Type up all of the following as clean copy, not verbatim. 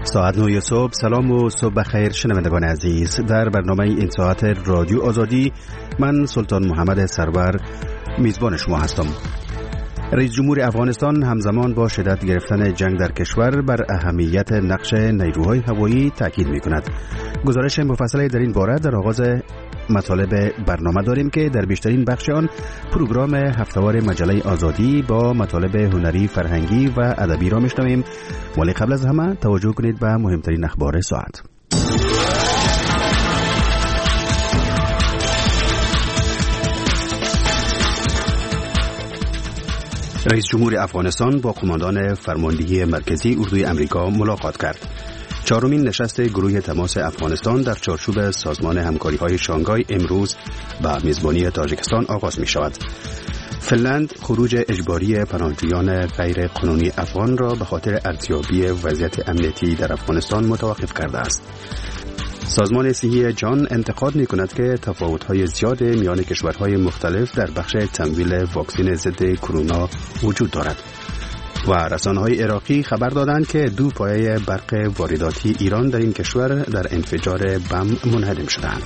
ساعت 9 صبح. سلام و صبح بخیر شنوندگان عزیز. در برنامه این ساعت رادیو آزادی من سلطان محمد سرور میزبان شما هستم. رئیس جمهور افغانستان همزمان با شدت گرفتن جنگ در کشور بر اهمیت نقش نیروهای هوایی تاکید می‌کند. گزارش مفصلی در این باره در آغاز مطالب برنامه داریم که در بیشترین بخش آن پروگرام هفته‌وار مجله آزادی با مطالب هنری، فرهنگی و ادبی را میشنویم. ولی قبل از همه توجه کنید به مهمترین اخبار ساعت. رئیس جمهور افغانستان با قماندان فرماندهی مرکزی اردوی امریکا ملاقات کرد. چهارمین نشست گروه تماس افغانستان در چارچوب سازمان همکاری‌های شانگهای امروز به میزبانی تاجیکستان آغاز می شود. فنلند خروج اجباری پناهجویان غیر قانونی افغان را به خاطر ارزیابی وضعیت امنیتی در افغانستان متوقف کرده است. سازمان صحی جهان انتقاد می‌کند که تفاوت‌های زیاد میان کشورهای مختلف در بخش تمویل واکسن ضد کرونا وجود دارد. و رسانه‌های عراقی خبر دادند که 2 پایه برق وارداتی ایران در این کشور در انفجار بم منهدم شدند.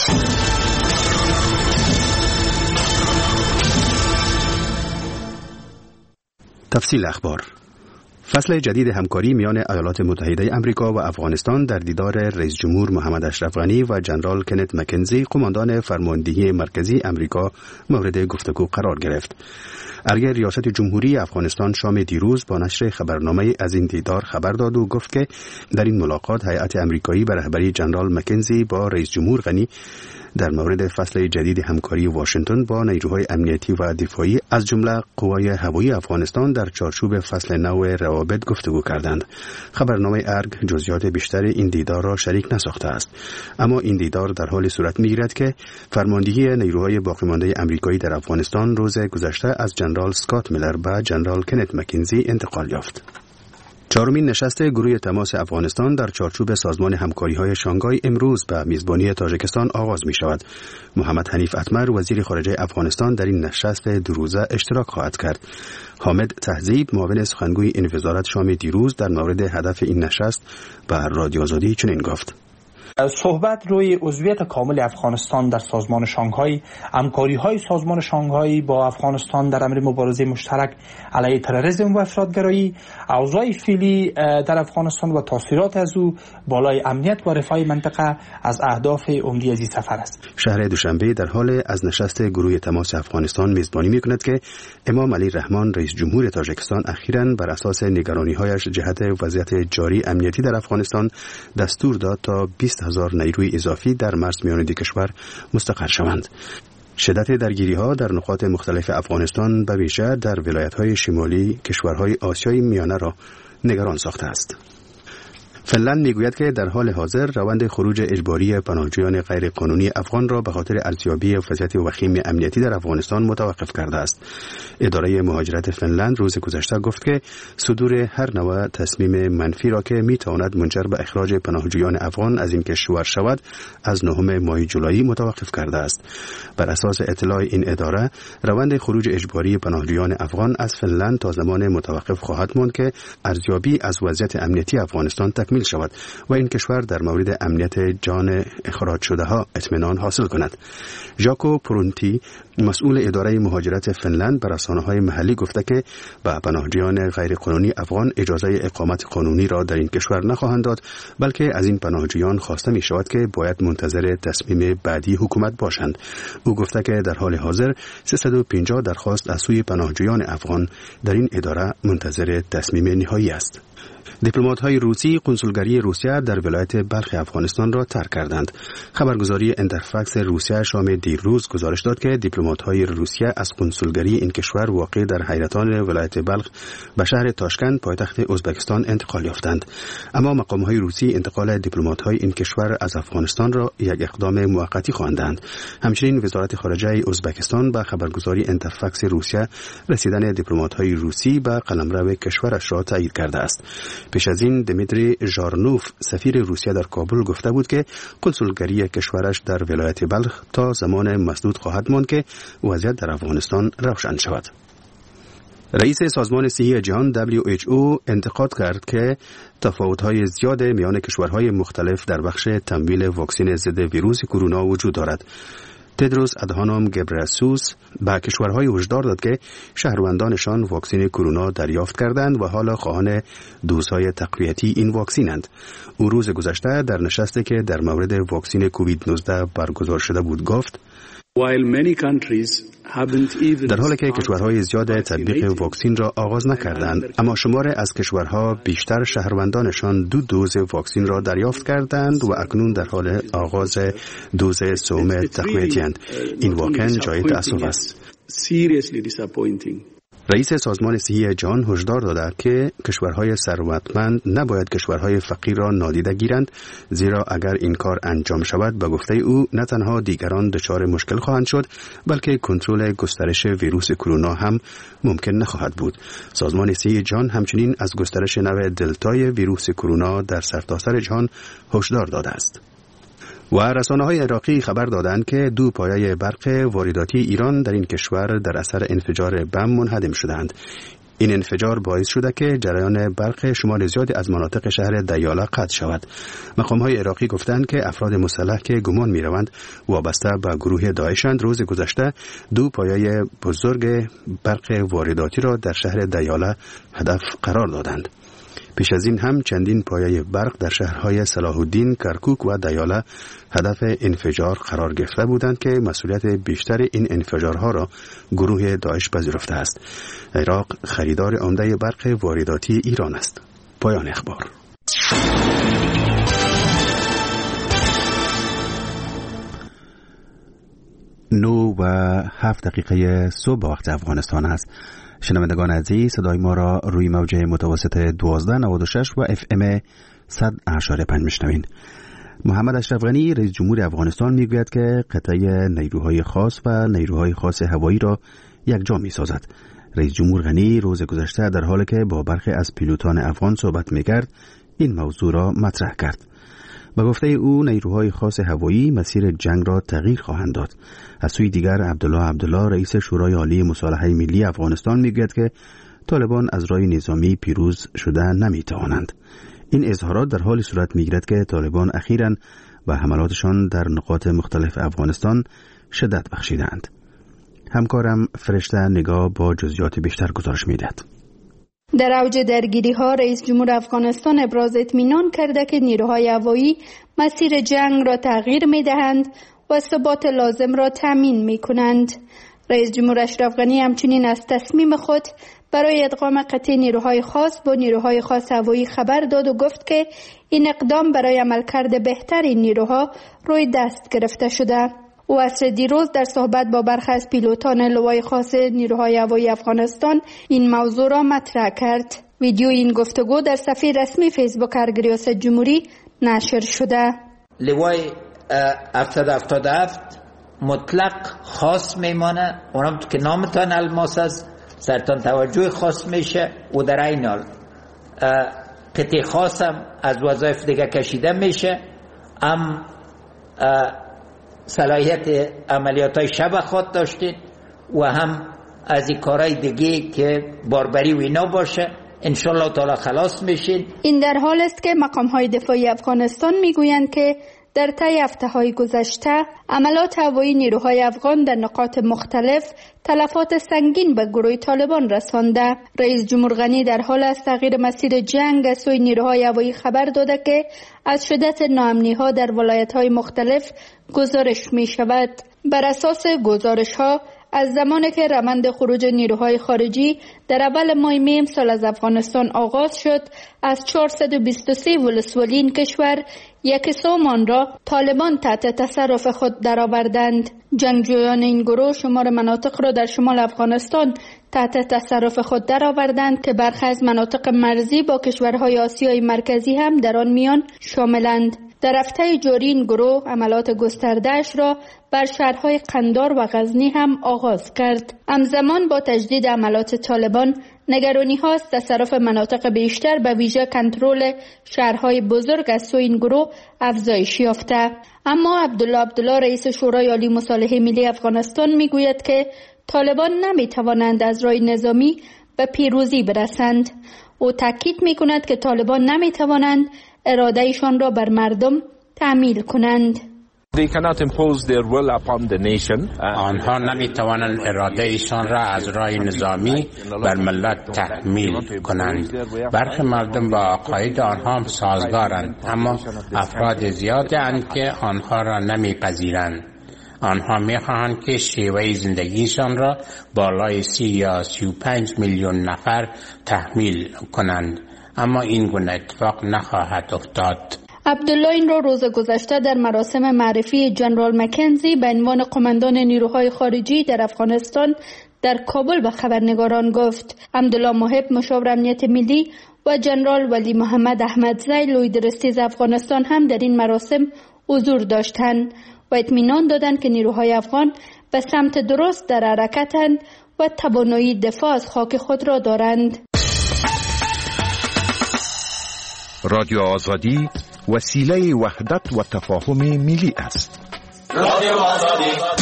تفصیل اخبار. فصل جدید همکاری میان ایالات متحده آمریکا و افغانستان در دیدار رئیس جمهور محمد اشرف غنی و جنرال کنت مکنزی قماندان فرماندهی مرکزی آمریکا مورد گفتگو قرار گرفت. ارگه ریاست جمهوری افغانستان شام دیروز با نشر خبرنامه از این دیدار خبر داد و گفت که در این ملاقات هیئت آمریکایی به رهبری جنرال مکنزی با رئیس جمهور غنی در مورد فصل جدید همکاری واشنگتن با نیروهای امنیتی و دفاعی از جمله قوای هوایی افغانستان در چارچوب فصل نو روابط گفتگو کردند. خبرنامه ارگ جزئیات بیشتر این دیدار را شریک نساخته است، اما این دیدار در حال صورت می‌گیرد که فرماندهی نیروهای باقی مانده آمریکایی در افغانستان روز گذشته از جنرال اسکات میلر به جنرال کنت مکنزی انتقال یافت. چهارمین نشست گروه تماس افغانستان در چارچوب سازمان همکاری‌های شانگهای امروز به میزبانی تاجیکستان آغاز می شود. محمد حنیف اتمر وزیر خارجه افغانستان در این نشست 2 روزه اشتراک خواهد کرد. حامد تهذیب معاون سخنگوی این وزارت شام دیروز در مورد هدف این نشست به رادیو آزادی چنین گفت: صحبت روی عضویت کامل افغانستان در سازمان شانگهای، همکاری‌های سازمان شانگهای با افغانستان در امر مبارزه مشترک علیه تروریسم و افراطگرایی، اوضاع فعلی در افغانستان و تاثیرات از او بالای امنیت و رفاه منطقه از اهداف عمده از این سفر است. شهر دوشنبه در حال از نشست گروه تماس افغانستان میزبانی می‌کند که امام علی رحمان رئیس جمهور تاجیکستان اخیراً بر اساس نگرانی‌هایش جهت وضعیت جاری امنیتی در افغانستان دستور داد تا 20,000 نیروی اضافی در مرز میان دو کشور مستقر شوند. شدت درگیری‌ها در نقاط مختلف افغانستان به ویژه در ولایت‌های شمالی کشورهای آسیای میانه را نگران ساخته است. فنلند میگوید که در حال حاضر روند خروج اجباری پناهجویان غیر قانونی افغان را به خاطر ارزیابی وضعیت وخیم امنیتی در افغانستان متوقف کرده است. اداره مهاجرت فنلند روز گذشته گفت که صدور هر نوع تصمیم منفی را که میتواند منجر به اخراج پناهجویان افغان از این کشور شود از 9 ماه جولای متوقف کرده است. بر اساس اطلاع این اداره روند خروج اجباری پناهجویان افغان از فنلند تا زمان متوقف خواهد ماند که ارزیابی از وضعیت امنیتی افغانستان تکمیل شود و این کشور در مورد امنیت جان اخراج شده ها اطمینان حاصل کند. ژاکو پرونتی مسئول اداره مهاجرت فنلند به رسانه‌های محلی گفته که به پناهجویان غیر قانونی افغان اجازه اقامت قانونی را در این کشور نخواهند داد، بلکه از این پناهجویان خواسته می شود که باید منتظر تصمیم بعدی حکومت باشند. او گفته که در حال حاضر 350 درخواست از سوی پناهجویان افغان در این اداره منتظر تصمیم نهایی است. دیپلمات‌های روسی کنسولگری روسیه در ولایت بلخ افغانستان را ترک کردند. خبرگزاری انترفاکس روسیه شام دیروز گزارش داد که دیپلمات‌های روسیه از کنسولگری این کشور واقع در حیرتان ولایت بلخ به شهر تاشکند پایتخت ازبکستان انتقال یافتند. اما مقام‌های روسی انتقال دیپلمات‌های این کشور از افغانستان را یک اقدام موقتی خواندند. همچنین وزارت خارجه ازبکستان به خبرگزاری انترفاکس روسیه رسیدن دیپلمات‌های روسی به قلمرو کشورش را تایید کرده است. پیش از این دمیتری ژارنوف سفیر روسیه در کابل گفته بود که کنسولگری کشورش در ولایت بلخ تا زمان مسدود خواهد ماند که وضعیت در افغانستان روشن شود. رئیس سازمان صحی جهان WHO انتقاد کرد که تفاوت‌های زیاد میان کشورهای مختلف در بخش تمویل واکسن ضد ویروس کرونا وجود دارد. تدروس ادهانوم گبرسوس به کشورهای هشدار داد که شهروندانشان واکسن کرونا دریافت کردند و حالا خواهان دوزهای تقویتی این واکسنند. او روز گذشته در نشستی که در مورد واکسن کووید 19 برگزار شده بود گفت: در حالی که کشورهای زیاد تطبیق واکسن را آغاز نکردند، اما شمار از کشورها بیشتر شهروندانشان 2 دوز واکسن را دریافت کردند و اکنون در حال آغاز دوز سوم تقویتی اند. این واقعا جای تأسف است. رئیس سازمان صحی جهان هشدار داده که کشورهای ثروتمند نباید کشورهای فقیر را نادیده گیرند، زیرا اگر این کار انجام شود به گفته او نه تنها دیگران دچار مشکل خواهند شد، بلکه کنترل گسترش ویروس کرونا هم ممکن نخواهد بود. سازمان صحی جهان همچنین از گسترش نوع دلتای ویروس کرونا در سرتاسر جهان هشدار داده است. و رسانه‌های عراقی خبر دادند که 2 پایه برق وارداتی ایران در این کشور در اثر انفجار بم منهدم شدند. این انفجار باعث شده که جریان برق شمار زیادی از مناطق شهر دیالا قطع شود. مقام‌های عراقی گفتند که افراد مسلح که گمان می‌روند وابسته به گروه داعشند روز گذشته 2 پایه بزرگ برق وارداتی را در شهر دیالا هدف قرار دادند. پیش از این هم چندین پایه برق در شهرهای صلاح الدین، کرکوک و دیاله هدف انفجار قرار گرفته بودند که مسئولیت بیشتر این انفجارها را گروه داعش پذیرفته است. عراق خریدار عمده برق وارداتی ایران است. پایان اخبار. 9:07 صبح وقت افغانستان است. شنوندگان عزیز، صدای ما را روی موج متوسط 1296 و FM 100.5 میشنوین. محمد اشرف غنی رئیس جمهور افغانستان میگوید که قطعه نیروهای خاص و نیروهای خاص هوایی را یکجا میسازد. رئیس جمهور غنی روز گذشته در حالی که با برخی از پیلوتان افغان صحبت میکرد این موضوع را مطرح کرد. به گفته او نیروهای خاص هوایی مسیر جنگ را تغییر خواهند داد. از سوی دیگر عبدالله رئیس شورای عالی مصالحه ملی افغانستان میگوید که طالبان از راه نظامی پیروز شده نمیتوانند. این اظهارات در حال صورت میگیرد که طالبان اخیراً به حملاتشان در نقاط مختلف افغانستان شدت بخشیدند. همکارم فرشته نگاه با جزئیات بیشتر گزارش میدهد. در اوج درگیری‌ها رئیس جمهور افغانستان ابراز اطمینان کرده که نیروهای هوایی مسیر جنگ را تغییر می‌دهند و ثبات لازم را تامین می‌کنند. رئیس جمهور اشرف غنی همچنین از تصمیم خود برای ادغام قطعه نیروهای خاص با نیروهای خاص هوایی خبر داد و گفت که این اقدام برای عملکرد بهتر این نیروها روی دست گرفته شده. او عصر دیروز در صحبت با برخی از پیلوتان لوای خاص نیروهای هوایی افغانستان این موضوع را مطرح کرد. ویدیو این گفتگو در صفحه رسمی فیسبوک ارگ ریاست جمهوری نشر شده. لوای 777 مطلق خاص میمانه، اونم که نامتان الماس است، سرتان توجه خاص میشه و در این حال قطعه خاص هم از وظایف دیگه کشیده میشه، صلاحیت عملیات های شب خود داشتید و هم از این کارهای دیگه که باربری و اینا باشه انشالله تعالی خلاص میشین. این در حال است که مقام های دفاعی افغانستان میگویند که در طی هفته‌های گذشته عملات هوایی نیروهای افغان در نقاط مختلف تلفات سنگین به گروه طالبان رسانده. رئیس جمهور غنی در حال از تغییر مسیر جنگ از سوی نیروهای هوایی خبر داده که از شدت ناامنی‌ها در ولایت‌های مختلف گزارش می‌شود. بر اساس گزارش‌ها از زمانی که روند خروج نیروهای خارجی در اول ماه می امسال از افغانستان آغاز شد، از 423 ولسوالی این کشور 100 آن را طالبان تحت تصرف خود درآوردند. جنگجویان این گروه شمار مناطق را در شمال افغانستان تحت تصرف خود درآوردند که برخی از مناطق مرزی با کشورهای آسیای مرکزی هم در آن میان شاملند. در هفته جاری این گروه عملات گسترده‌اش را بر شهرهای قندار و غزنی هم آغاز کرد. همزمان با تجدید عملات طالبان نگرانی هاست تصرف مناطق بیشتر به ویژه کنترل شهرهای بزرگ از سوی این گروه افزایش یافته. اما عبدالله رئیس شورای عالی مصالحه ملی افغانستان میگوید که طالبان نمیتوانند از راه نظامی به پیروزی برسند. او تاکید می‌کند که طالبان نمی‌توانند اراده‌شان را بر مردم تحمیل کنند. آنها نمی‌توانند اراده‌شان را از راه نظامی بر ملت تحمیل کنند. برخی مردم با عقاید آنها سازگارند، اما افراد زیادند که آنها را نمی‌پذیرند. آنها می‌خواهند که شیوه زندگیشان را بالای 30 یا 35 میلیون نفر تحمیل کنند، اما این گونه اتفاق نخواهد افتاد. عبدالله این را روز گذشته در مراسم معرفی جنرال مکنزی به عنوان قماندان نیروهای خارجی در افغانستان در کابل به خبرنگاران گفت. عبدالله محب مشاور امنیت ملی و جنرال ولی محمد احمدزی لوی درستیز افغانستان هم در این مراسم حضور داشتند و اطمینان دادند که نیروهای افغان به سمت درست در حرکتند و توانایی دفاع از خاک خود را دارند. رادیو آزادی وسیله وحدت و تفاهم ملی است. رادیو آزادی.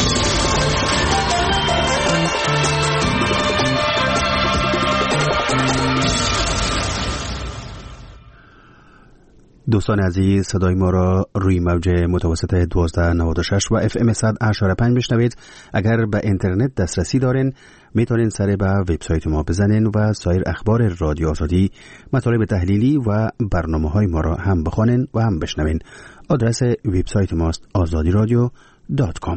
دوستان عزیز، صدای ما را روی موج متوسط 1296 و FM 100.5 بشنوید. اگر به اینترنت دسترسی دارین میتونین سر به وبسایت ما بزنین و سایر اخبار رادیو آزادی، مطالب تحلیلی و برنامه‌های ما را هم بخوانین و هم بشنوین. آدرس وبسایت ماست azadiradyo.com.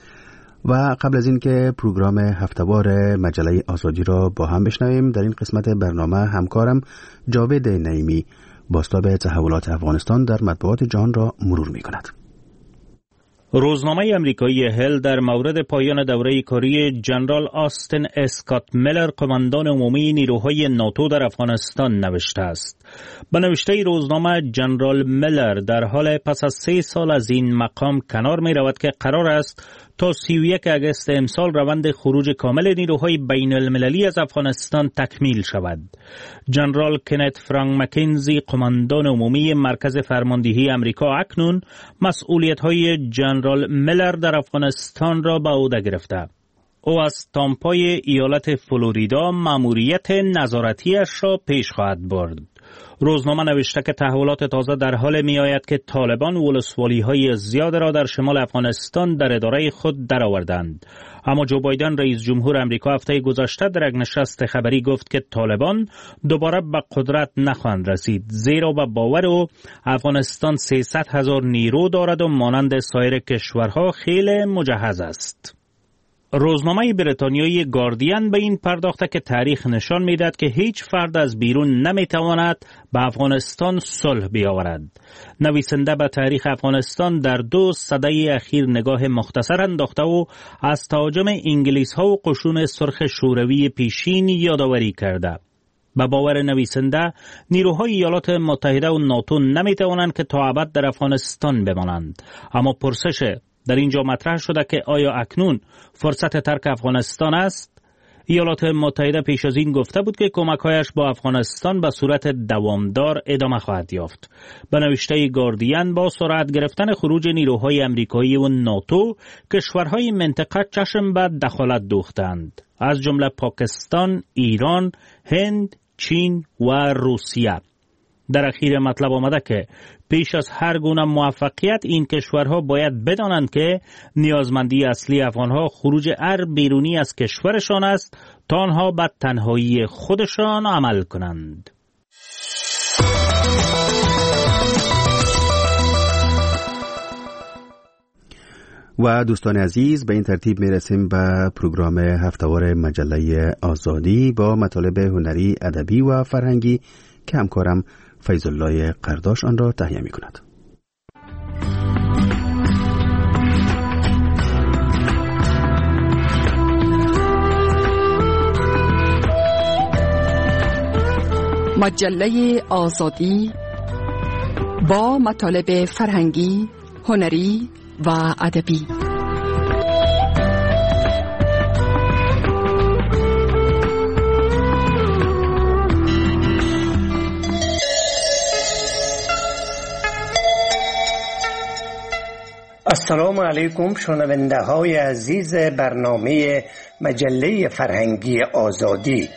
و قبل از این که پروگرام هفته‌وار مجله آزادی را با هم بشنویم، در این قسمت برنامه همکارم جاوید نعیمی بازتاب تحولات افغانستان در مطبوعات جهان را مرور می کند. روزنامه امریکایی هل در مورد پایان دوره کاری جنرال آستین اسکات میلر، قماندان عمومی نیروهای ناتو در افغانستان نوشته است. به نوشته روزنامه، جنرال میلر در حال پس از 3 سال از این مقام کنار می رود که قرار است تا 31 اگست امسال روند خروج کامل نیروهای بین المللی از افغانستان تکمیل شود. جنرال کنت فرانک مکنزی، قماندان عمومی مرکز فرماندهی امریکا، اکنون مسئولیت‌های جنرال میلر در افغانستان را به عهده گرفته. او از تامپای ایالت فلوریدا مأموریت نظارتیش را پیش خواهد برد. روزنامه نوشته که تحولات تازه در حال می آید که طالبان ولسوالی‌های زیاد را در شمال افغانستان در اداره خود درآوردند. اما جو بایدن رئیس جمهور امریکا هفته گذشته در یک نشست خبری گفت که طالبان دوباره به قدرت نخواهند رسید، زیرا به باور او افغانستان 300,000 نیرو دارد و مانند سایر کشورها خیلی مجهز است. روزنامه بریتانیایی گاردین به این پرداخته که تاریخ نشان می‌دهد که هیچ فرد از بیرون نمی‌تواند به افغانستان صلح بیاورد. نویسنده به تاریخ افغانستان در 2 سده اخیر نگاه مختصر انداخته و از تهاجم انگلیس‌ها و قشون سرخ شوروی پیشین یادآوری کرده. به باور نویسنده، نیروهای ایالات متحده و ناتو نمی‌توانند که تا ابد در افغانستان بمانند. اما پرسش در اینجا مطرح شده که آیا اکنون فرصت ترک افغانستان است؟ ایالات متحده پیش از این گفته بود که کمک‌هایش با افغانستان به صورت دوامدار ادامه خواهد یافت. به نوشته گاردین، با سرعت گرفتن خروج نیروهای امریکایی و ناتو، کشورهای منطقه چشم به دخالت دوختند، از جمله پاکستان، ایران، هند، چین و روسیه. در اخیر مطلب آمده که پیش از هر گونه موفقیت این کشورها باید بدانند که نیازمندی اصلی افغانها خروج هر بیرونی از کشورشان است تا آنها به تنهایی خودشان عمل کنند. و دوستان عزیز، به این ترتیب میرسیم به پروگرام هفته‌وار مجله آزادی با مطالب هنری، ادبی و فرهنگی که همکارم فیض الله قرداش آن را تهیه می کند. مجله آزادی با مطالب فرهنگی، هنری و ادبی. السلام علیکم شنونده های عزیز برنامه مجله فرهنگی آزادی.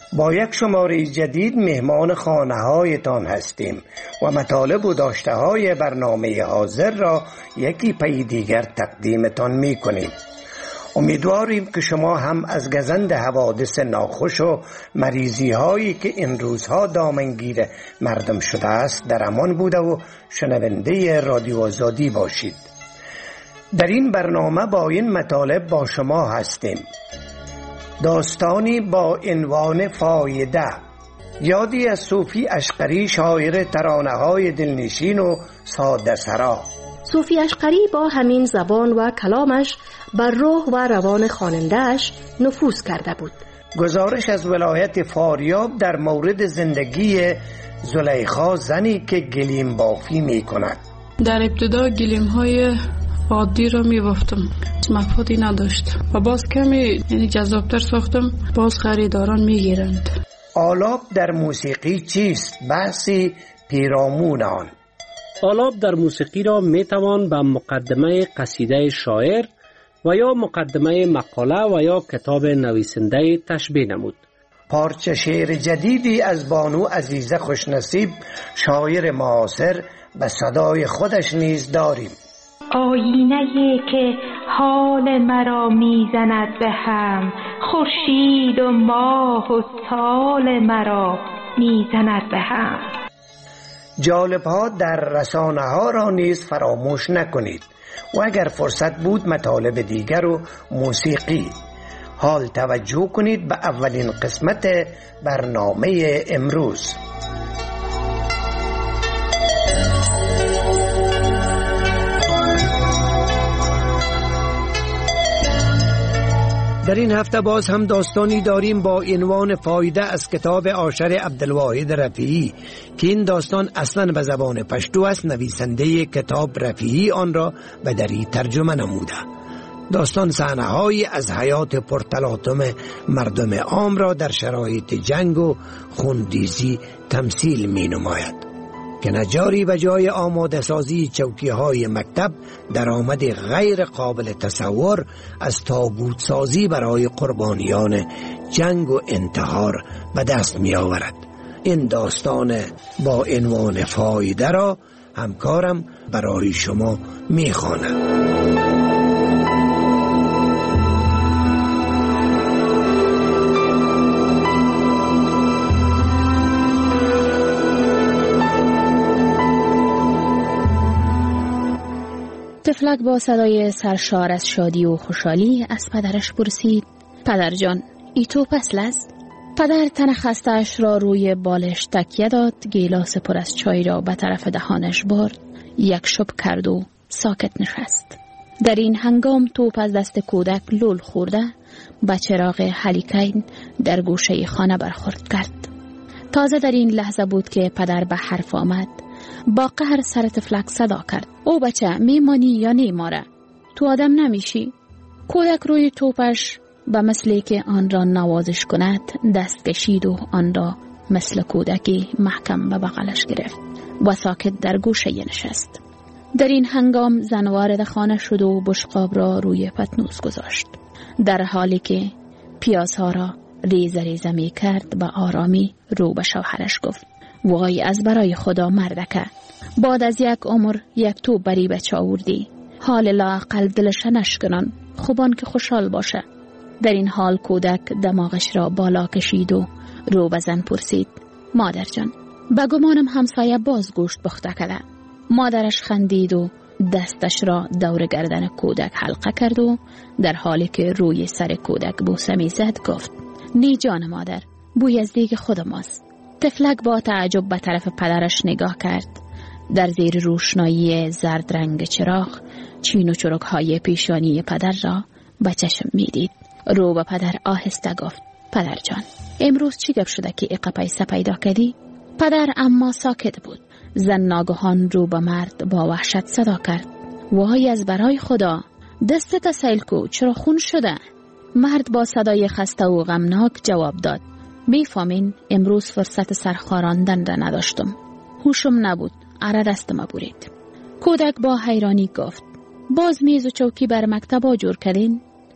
با یک شماره جدید مهمان خانه هایتان هستیم و مطالب و داشته های برنامه حاضر را یکی پی دیگر تقدیمتان می کنیم. امیدواریم که شما هم از گزند حوادث ناخوش و مریضی هایی که این روزها دامنگیر مردم شده است در امان بوده و شنونده رادیو آزادی باشید. در این برنامه با این مطالب با شما هستیم. داستانی با عنوان فایده، یادی از صوفی اشقری شاعر ترانه‌های دلنشین و ساده سرا. صوفی اشقری با همین زبان و کلامش بر روح و روان خواننده‌اش نفوذ کرده بود. گزارش از ولایت فاریاب در مورد زندگی زلیخا، زنی که گلیم بافی می کند. در ابتدا گلیم های عادی را می بافتم، مفادی نداشت و باز کمی جذابتر ساختم، باز خریداران می گیرند. آلاب در موسیقی چیست؟ بحثی پیرامون آن. آلاب در موسیقی را می توان به مقدمه قصیده شاعر و یا مقدمه مقاله و یا کتاب نویسنده تشبیه نمود. پارچه شعر جدیدی از بانو عزیزه خوشنصیب، شاعر معاصر، به صدای خودش نیز داریم. آینه‌ای که حال مرا میزند به هم، خورشید و ماه و سال مرا میزند به هم. جالب‌ها در رسانه‌ها را نیز فراموش نکنید و اگر فرصت بود مطالب دیگر و موسیقی. حال توجه کنید به اولین قسمت برنامه امروز. در این هفته باز هم داستانی داریم با عنوان فایده از کتاب آشر عبدالواحد رفیعی که این داستان اصلا به زبان پشتو است. نویسنده کتاب رفیعی آن را به دری ترجمه نموده. داستان صحنه‌هایی از حیات پرتلاطم مردم عام را در شرایط جنگ و خونریزی تمثیل می نماید که نجاری به جای آماده سازی چوکی‌های مکتب درآمد غیر قابل تصور از تابوت سازی برای قربانیان جنگ و انتحار به دست می آورد. این داستان با عنوان فایده را همکارم برای شما می خواند. طفلک با صدای سرشار از شادی و خوشحالی از پدرش پرسید: پدر جان، ای تو فصل است؟ پدر تن خسته‌اش را روی بالش تکیه داد، گیلاس پر از چای را به طرف دهانش برد، یک شپ کرد و ساکت نشست. در این هنگام توپ از دست کودک لول خورده به چراغ هلیکین در گوشه خانه برخورد کرد. تازه در این لحظه بود که پدر به حرف آمد. با قهر سر طفلک صدا کرد: او بچه، میمانی یا نیماره؟ تو آدم نمیشی؟ کودک روی توپش به مثلی که آن را نوازش کند دست کشید و آن را مثل کودکی محکم به بغلش گرفت و ساکت در گوشه نشست. در این هنگام زن وارد خانه شد و بشقاب را روی پتنوس گذاشت. در حالی که پیازها را ریزه ریزه می کرد به آرامی رو به شوهرش گفت: وای از برای خدا مردکه، بعد از یک عمر یک توپ بری بچه آوردی، حال لااقل دلش نشکنان، خوبان که خوشحال باشه. در این حال کودک دماغش را بالا کشید و رو به زن پرسید: مادر جان، به گمانم همسایه باز گوشت پخته کرده. مادرش خندید و دستش را دور گردن کودک حلقه کرد و در حالی که روی سر کودک بوسه می زد گفت: نی جان مادر، بوی از دیگ خود ماست. طفلک با تعجب به طرف پدرش نگاه کرد. در زیر روشنایی زرد رنگ چراغ چین و چروک های پیشانی پدر را به چشم می دید. رو به پدر آهسته گفت: پدر جان، امروز چی گپ شده که اقا پیسه پیدا کردی؟ پدر اما ساکت بود. زن ناگهان رو به مرد با وحشت صدا کرد: وای از برای خدا، دستت سیل کو، چرا خون شده؟ مرد با صدای خسته و غمناک جواب داد: میفهمین امروز فرصت سرخاراندن را نداشتم، هوشم نبود، اره دستم برید. کودک با حیرانی گفت: باز میز و چوکی بر مکتب جور کردین؟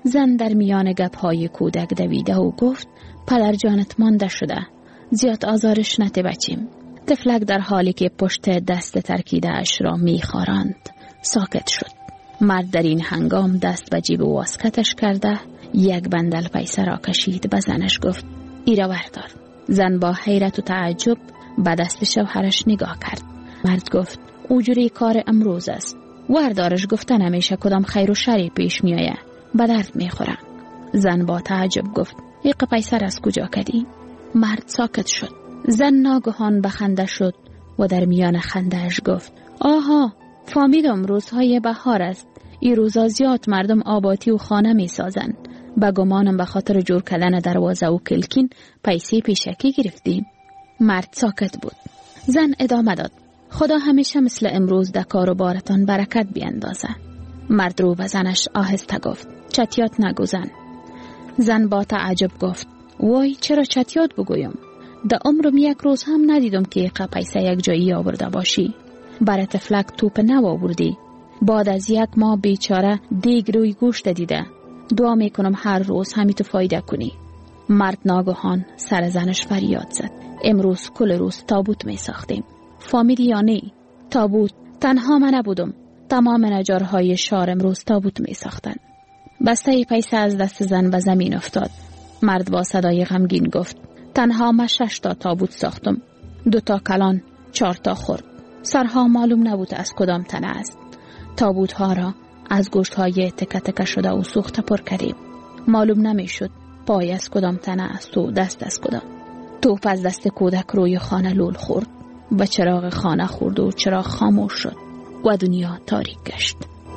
زن در میان گپ‌های کودک دویده و گفت پدر جانت مانده شده، زیاد آزارش نده بچیم. طفلک در حالی که پشت دست ترکیده اش را می‌خاراند ساکت شد. مرد در این هنگام دست به جیب واسکتش کرده یک بندل پیسه را کشید، به زنش گفت ایرا بردار. زن با حیرت و تعجب به دست شوهرش نگاه کرد. مرد گفت اوجوری کار امروز است. وردارش گفتن همیشه کدام خیر و شری پیش میآید، به درد میخوره. زن با تعجب گفت یک پیسه را از کجا کردی؟ مرد ساکت شد. زن ناگهان به خنده شد و در میان خندهش گفت آها، فهمیدم روزهای بهار است. این روزا زیاد مردم آباتی و خانه می سازن. به گمانم به خاطر جور کردن دروازه و کلکین پیسه پیشکی گرفتیم. مرد ساکت بود. زن ادامه داد خدا همیشه مثل امروز در کار و بارتان برکت بیندازه. مرد رو به زنش آهسته گفت چتیات نگو زن. زن با تعجب گفت وای چرا چتیات بگویم؟ در عمرم یک روز هم ندیدم که پیسه یک جایی آورده باشی. برای طفلک توپ نو آوردی. بعد از یک ماه بیچاره دیگ روی گوشت دیده. دعا میکنم هر روز همی تو فایده کنی. مرد ناگهان سر زنش فریاد زد امروز کل روز تابوت می ساختیم. فهمیدی یا نه؟ تابوت تنها من نبودم، تمام نجارهای شهر امروز تابوت می ساختن. بسته پیسه از دست زن به زمین افتاد. مرد با صدای غمگین گفت تنها من 6 تا تابوت ساختم، 2 تا کلان، 4 تا خرد. سرها معلوم نبود از کدام تنه است. تابوت ها را از گوشت های تکه تکه شده و سوخته پر کردیم. معلوم نمی شد پای از کدام تنه است و دست از کدام. توپ از دست کودک روی خانه لول خورد و چراغ خانه خورد و چراغ خاموش شد و دنیا تاریک گشت.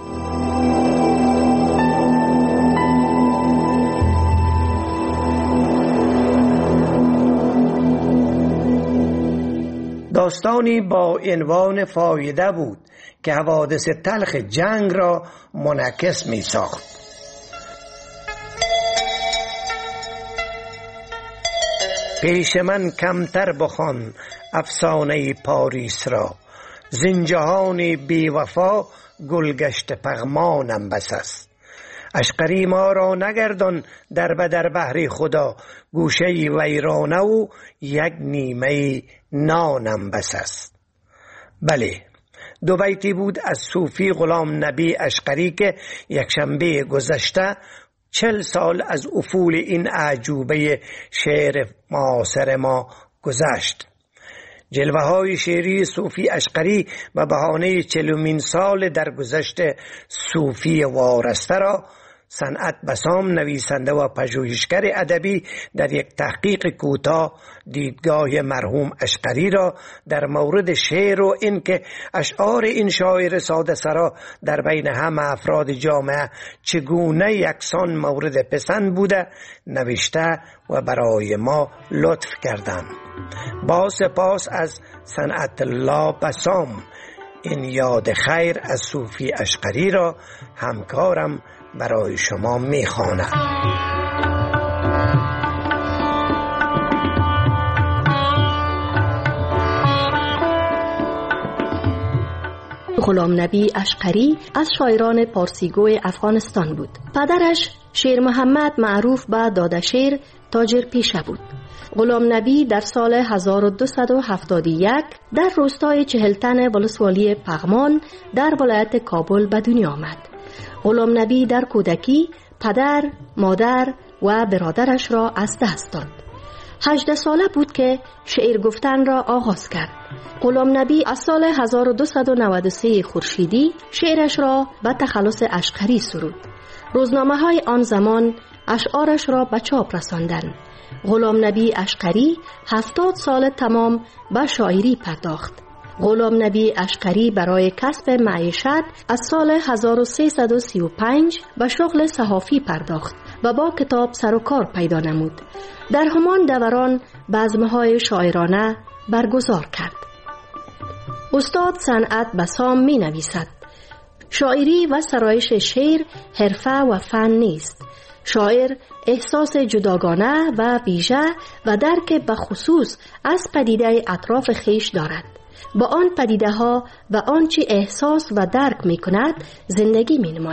داستانی با عنوان فایده بود که حوادث تلخ جنگ را منعکس می ساخت. پیش من کمتر بخوان افسانه پاریس را، زنجهان بی وفا گلگشت پغمانم بس است. اشقری ما را نگردان در بدر بحر خدا، گوشه ویرانه و یک نیمه نانم بس است. بله، 2 بیتی بود از صوفی غلام نبی اشقری که یک شنبه گذشته 40 سال از افول این اعجوبه شعر معاصر ما گذشت. جلوه های شعری صوفی اشقری و بهانه 40مین سال در گذشت صوفی وارسته را صنعت بسام نویسنده و پژوهشگر ادبی در یک تحقیق کوتاه دیدگاه مرحوم اشقری را در مورد شعر و اینکه اشعار این شاعر ساده سرا در بین همه افراد جامعه چگونه یکسان مورد پسند بوده نوشته و برای ما لطف کردند. با سپاس از صنعت الله بسام این یاد خیر از صوفی اشقری را همکارم برای شما میخوانم. غلام نبی اشقری از شاعران پارسیگوی افغانستان بود. پدرش شیر محمد معروف به داده شیر تاجر پیشه بود. غلام نبی در سال 1271 در روستای چهلتن ولسوالی پغمان در ولایت کابل به دنیا آمد. غلام نبی در کودکی پدر، مادر و برادرش را از دست داد. 18 ساله بود که شعر گفتن را آغاز کرد. غلام نبی از سال 1293 خورشیدی شعرش را به تخلص اشقری سرود. روزنامه های آن زمان اشعارش را به چاپ رساندند. غلام نبی اشقری 70 سال تمام به شاعری پرداخت. غلام نبی اشقری برای کسب معیشت از سال 1335 به شغل صحافی پرداخت و با کتاب سر و کار پیدا نمود. در همان دوران بزمهای شاعرانه برگزار کرد. استاد صنعت بسام می نویسد شاعری و سرایش شعر حرفه و فن نیست. شاعر احساس جداگانه و ویژه و درک بخصوص از پدیده اطراف خیش دارد. با آن پدیده ها و آنچه احساس و درک می کند زندگی می نماید.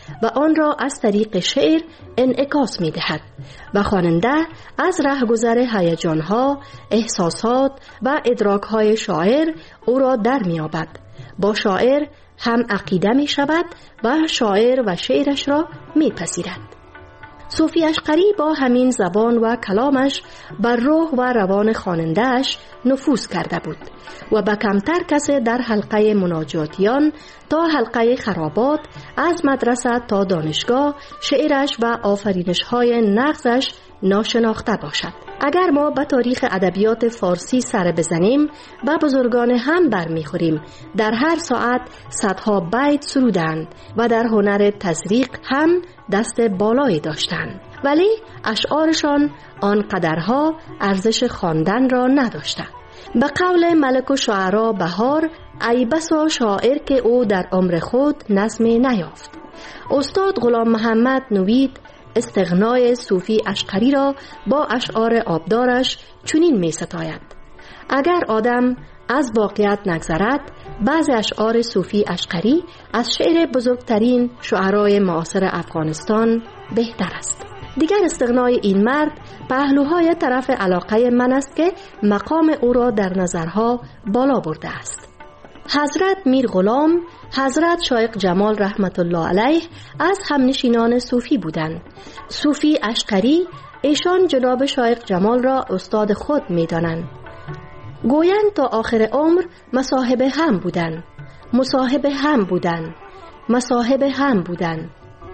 و آن را از طریق شعر انعکاس می دهد و خواننده از رهگذر هیجان‌ها، احساسات و ادراک‌های شاعر او را در می‌یابد. با شاعر هم عقیده می شود و شاعر و شعرش را می پذیرد. صوفی اشقری با همین زبان و کلامش بر روح و روان خواننده‌اش نفوذ کرده بود و با کمتر کسی در حلقه مناجاتیان تا حلقه خرابات، از مدرسه تا دانشگاه، شعرش و آفرینش‌های نغزش ناشناخته باشد. اگر ما به تاریخ ادبیات فارسی سر بزنیم و بزرگان هم برمیخوریم، در هر ساعت صدها بیت سرودند و در هنر تزریق هم دست بالایی داشتند، ولی اشعارشان آنقدرها ارزش خواندن را نداشتند. به قول ملک الشعرا بهار، ای بسا شاعر که او در عمر خود نظمی نیافت. استاد غلام محمد نوید استغنای صوفی اشقری را با اشعار آبدارش چنین می ستاید: اگر آدم از واقعیت نگذرد، بعض اشعار صوفی اشقری از شعر بزرگترین شعرای معاصر افغانستان بهتر است. دیگر استغنای این مرد پهلوهای طرف علاقه من است که مقام او را در نظرها بالا برده است. حضرت میر غلام، حضرت شایق جمال رحمت الله علیه از همنشینان صوفی بودند. صوفی اشقری ایشان جناب شایق جمال را استاد خود می دانند. گویند تا آخر عمر مصاحب هم بودند، مصاحب هم بودند، مصاحب هم بودند.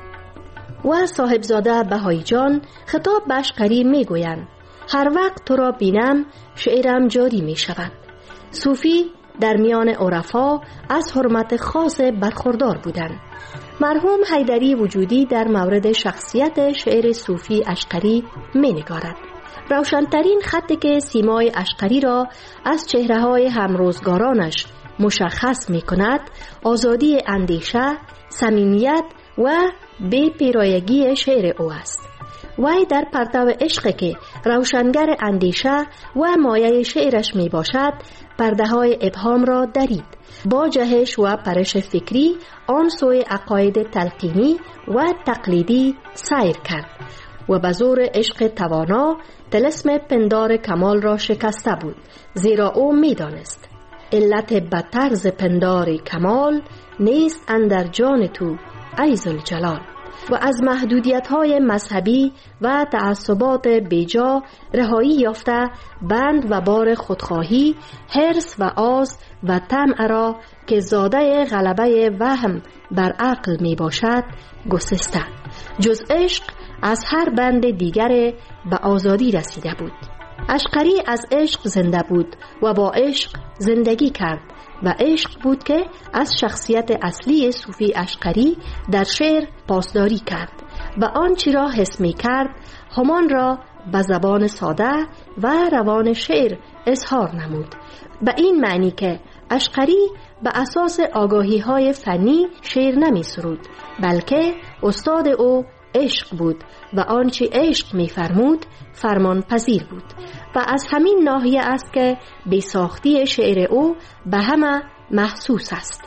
و صاحبزاده بهایی جان خطاب به اشقری می گویند: هر وقت تو را بینم شعرم جاری می شود. صوفی در میان عرفا از حرمت خاص برخوردار بودند. مرحوم حیدری وجودی در مورد شخصیت شعر صوفی اشقری می نگارد: روشنترین خطی که سیمای اشقری را از چهره‌های همروزگارانش مشخص می کند، آزادی اندیشه، صمیمیت و بی پیرایگی شعر او است. وی در پرتو عشق که روشنگر اندیشه و مایه شعرش می باشد، پرده های ابهام را درید. با جهش و پرش فکری آن سوی عقاید تلقینی و تقلیدی سیر کرد و به زور عشق توانا طلسم پندار کمال را شکسته بود، زیرا او می دانست علت به طرز پندار کمال نیست اندر جان تو ای ذوالجلال. و از محدودیت‌های مذهبی و تعصبات بیجا رهایی یافته، بند و بار خودخواهی، حرص و آز و طمع را که زاده غلبه وهم بر عقل می باشد گسسته. جز عشق از هر بند دیگر به آزادی رسیده بود. اشقری از عشق زنده بود و با عشق زندگی کرد و عشق بود که از شخصیت اصلی صوفی اشقری در شعر پاسداری کرد و آنچه را حس می کرد همان را به زبان ساده و روان شعر اظهار نمود، به این معنی که اشقری به اساس آگاهی های فنی شعر نمی سرود، بلکه استاد او عشق بود و آنچه عشق می فرمود فرمان پذیر بود و از همین ناحیه است که بی‌ساختی شعر او به همه محسوس است.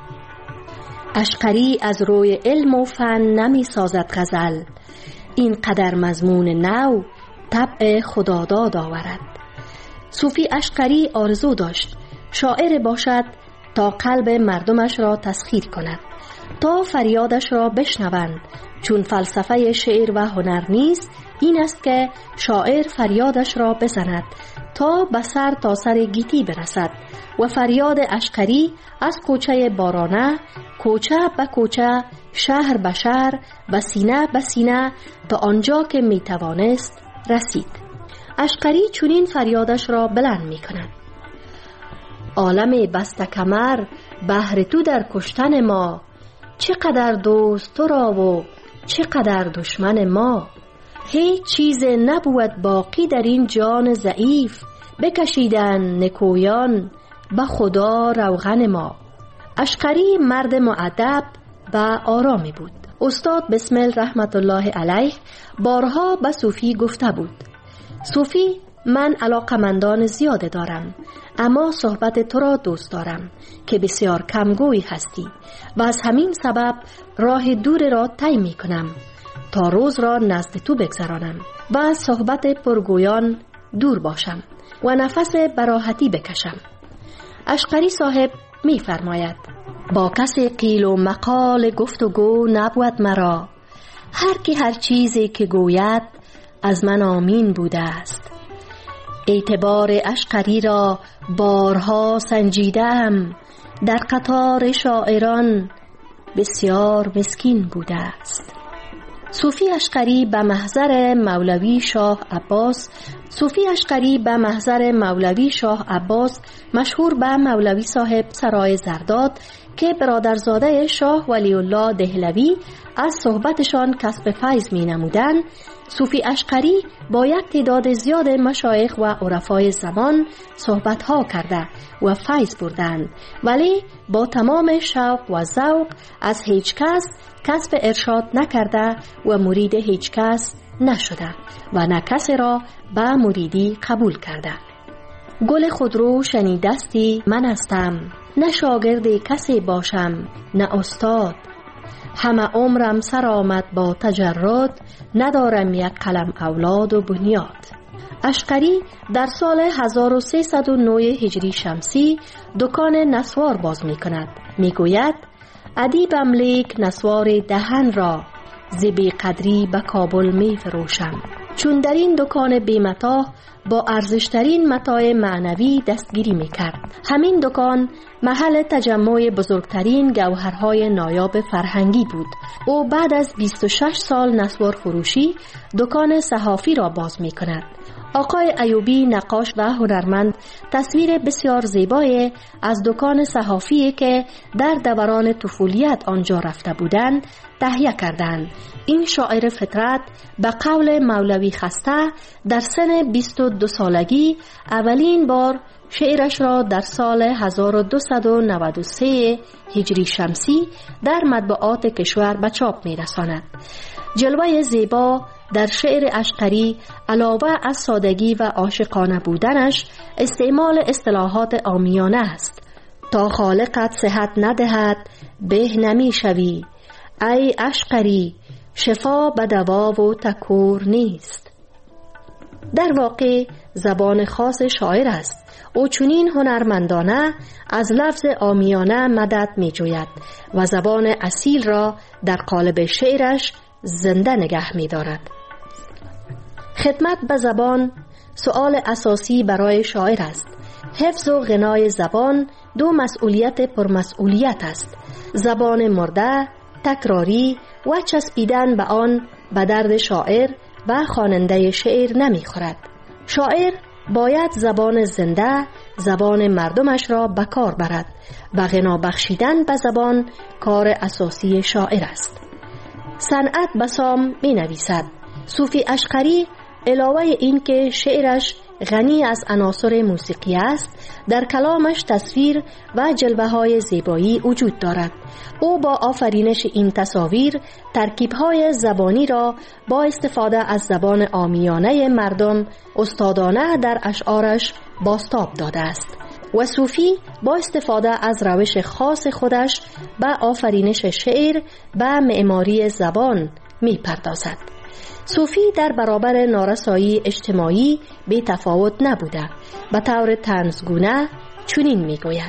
اشقری از روی علم و فن نمی سازد غزل، این قدر مضمون نو طبع خداداد آورد. صوفی اشقری آرزو داشت شاعر باشد تا قلب مردمش را تسخیر کند، تا فریادش را بشنوند، چون فلسفه شعر و هنر نیست این است که شاعر فریادش را بزند تا به سر تا سر گیتی برسد. و فریاد اشقری از کوچه بارانه، کوچه به کوچه، شهر به شهر و سینه به سینه تا آنجا که می توانست رسید. اشقری چنین فریادش را بلند می کند: عالم بسته کمر بهر تو در کشتن ما، چقدر دوست تو را و چقدر دشمن ما. هیچ چیز نبود باقی در این جان ضعیف، بکشیدن نکویان به خدا روغن ما. اشقری مرد مؤدب و آرامی بود. استاد بسمل رحمت الله علیه بارها به صوفی گفته بود: صوفی من علاقمندان زیاده دارم، اما صحبت تو را دوست دارم که بسیار کمگوی هستی و از همین سبب راه دور را طی می کنم تا روز را نزد تو بگذرانم و از صحبت پرگویان دور باشم و نفس براحتی بکشم. اشقری صاحب می فرماید: با کسی قیل و مقال گفت و گو نبود مرا، هر کی هر چیزی که گوید از من آمین بوده است. اعتبار اشقری را بارها سنجیدم، در قطار شاعران بسیار مسکین بوده است. صوفی اشقری به محضر مولوی شاه عباس مشهور به مولوی صاحب سرای زرداد که برادرزاده شاه ولی الله دهلوی از صحبتشان کسب فیض می نمودند، صوفی اشقری با یک تعداد زیاد مشایخ و عرفای زمان صحبتها کرده و فیض بردند، ولی با تمام شوق و ذوق از هیچ کس کسب ارشاد نکرده و مرید هیچ کس نشده و نه کسی را به مریدی قبول کرده. گل خودرو شنیدستی من هستم، نه شاگرد کسی باشم نه استاد. همه عمرم سر آمد با تجرد، ندارم یک قلم اولاد و بنیاد. اشقری در سال 1309 هجری شمسی دکان نسوار باز می کند. می گوید: ادیبم لیک نسوار دهن را، زبی قدری به کابل می فروشم. چون در این دکان بی‌متاع با ارزشترین متاع معنوی دستگیری می کرد. همین دکان محل تجمع بزرگترین گوهرهای نایاب فرهنگی بود. او بعد از 26 سال نسوار فروشی دکان صحافی را باز می کند. آقای ایوبی نقاش و هنرمند تصویر بسیار زیبای از دکان صحافی که در دوران طفولیت آنجا رفته بودند تهیه کردند. این شاعر فطرت به قول مولوی خسته در سن 22 سالگی اولین بار شعرش را در سال 1293 هجری شمسی در مطبوعات کشور به چاپ می رساند. جلوه زیبا در شعر اشقری علاوه از سادگی و عاشقانه بودنش استعمال اصطلاحات عامیانه است. تا خالقت صحت ندهد به نمی شوی، ای اشقری شفا به دوا و تکور نیست. در واقع زبان خاص شاعر است. او چنین هنرمندانه از لفظ عامیانه مدد می جوید و زبان اصیل را در قالب شعرش زنده نگه می دارد. خدمت به زبان سؤال اساسی برای شاعر است. حفظ و غنای زبان دو مسئولیت پرمسئولیت است. زبان مرده، تکراری و چسبیدن به آن به درد شاعر و خواننده شعر نمی خورد. شاعر باید زبان زنده، زبان مردمش را به کار برد و غنا بخشیدن به زبان کار اساسی شاعر است. صنعت بسام می نویسد: صوفی اشقری علاوه این که شعرش غنی از عناصر موسیقی است، در کلامش تصویر و جلوه های زیبایی وجود دارد. او با آفرینش این تصاویر ترکیب‌های زبانی را با استفاده از زبان عامیانه مردم استادانه در اشعارش بازتاب داده است و صوفی با استفاده از روش خاص خودش به آفرینش شعر و معماری زبان می پردازد. صوفی در برابر نارسایی اجتماعی بی تفاوت نبوده. به طور طنزگونه چنین می گوید: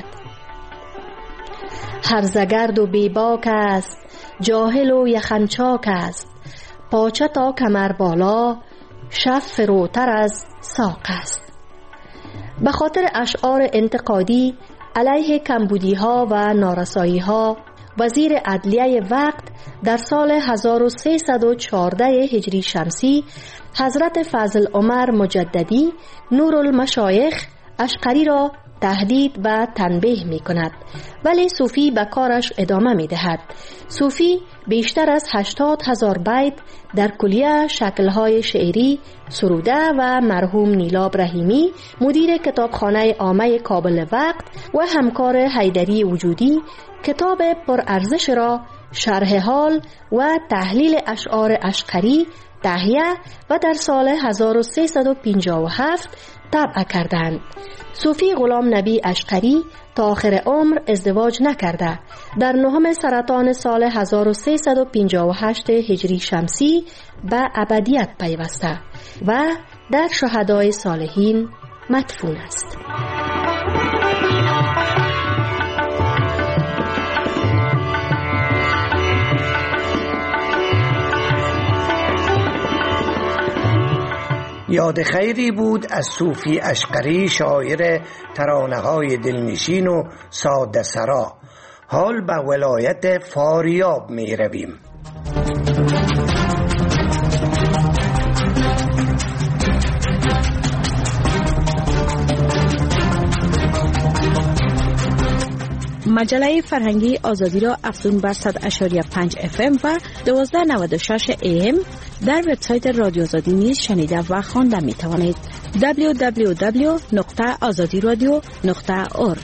هرزگرد و بیباک است، جاهل و یخنچاک است، پاچه تا کمر بالا، شب فروتر از ساق است. به خاطر اشعار انتقادی علیه کمبودی ها و نارسایی ها، وزیر عدلیه وقت در سال 1314 هجری شمسی حضرت فضل عمر مجددی نورالمشایخ اشقری را تهدید و تنبیه می کند، ولی صوفی به کارش ادامه می دهد. صوفی بیشتر از 80,000 بیت در کلیه شکل‌های شعری سروده و مرحوم نیلاب رحیمی مدیر کتابخانه عامه کابل وقت و همکار حیدری وجودی کتاب پرارزش را شرح حال و تحلیل اشعار اشقری تهیه و در سال 1357 طبع کردند. صوفی غلام نبی اشقری تا آخر عمر ازدواج نکرده در 9 سرطان سال 1358 هجری شمسی به ابدیت پیوسته و در شهدای صالحین مدفون است. یاد خیری بود از صوفی اشقری، شاعر ترانه‌های دلنشین و ساده سرا. حال به ولایت فاریاب می رویم. مجله فرهنگی آزادی را افزون بر 100.5 FM و 1296 AM در وبسایت رادیو آزادی نیز شنیده و خوانده می توانید. www.azadiradio.org.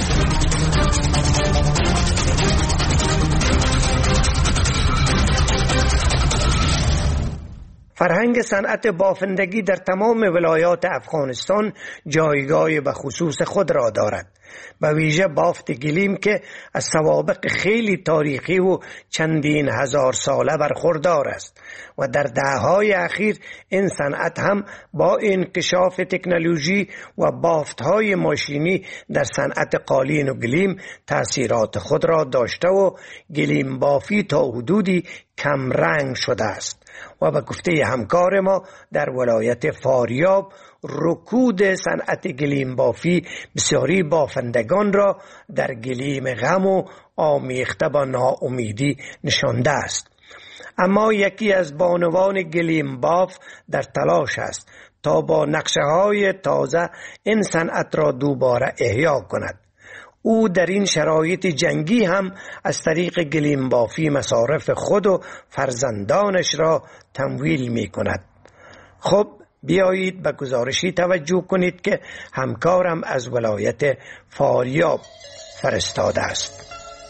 فرهنگ صنعت بافندگی در تمام ولایات افغانستان جایگاه به خصوص خود را دارد. به ویژه بافت گلیم که از سوابق خیلی تاریخی و چندین هزار ساله برخوردار است و در دهه‌های اخیر این صنعت هم با انکشاف تکنولوژی و بافت‌های ماشینی در صنعت قالین و گلیم تأثیرات خود را داشته و گلیم بافی تا حدودی کم رنگ شده است و به گفته همکار ما در ولایت فاریاب رکود صنعت گلیم بافی بسیاری بافندگان را در گلیم غم و آمیخته با ناامیدی نشانده است. اما یکی از بانوان گلیم باف در تلاش است تا با نقشه‌های تازه این صنعت را دوباره احیا کند. او در این شرایط جنگی هم از طریق گلیم بافی مصارف خود و فرزندانش را تمویل می کند. خب بیایید به گزارشی توجه کنید که همکارم از ولایت فاریاب فرستاده است.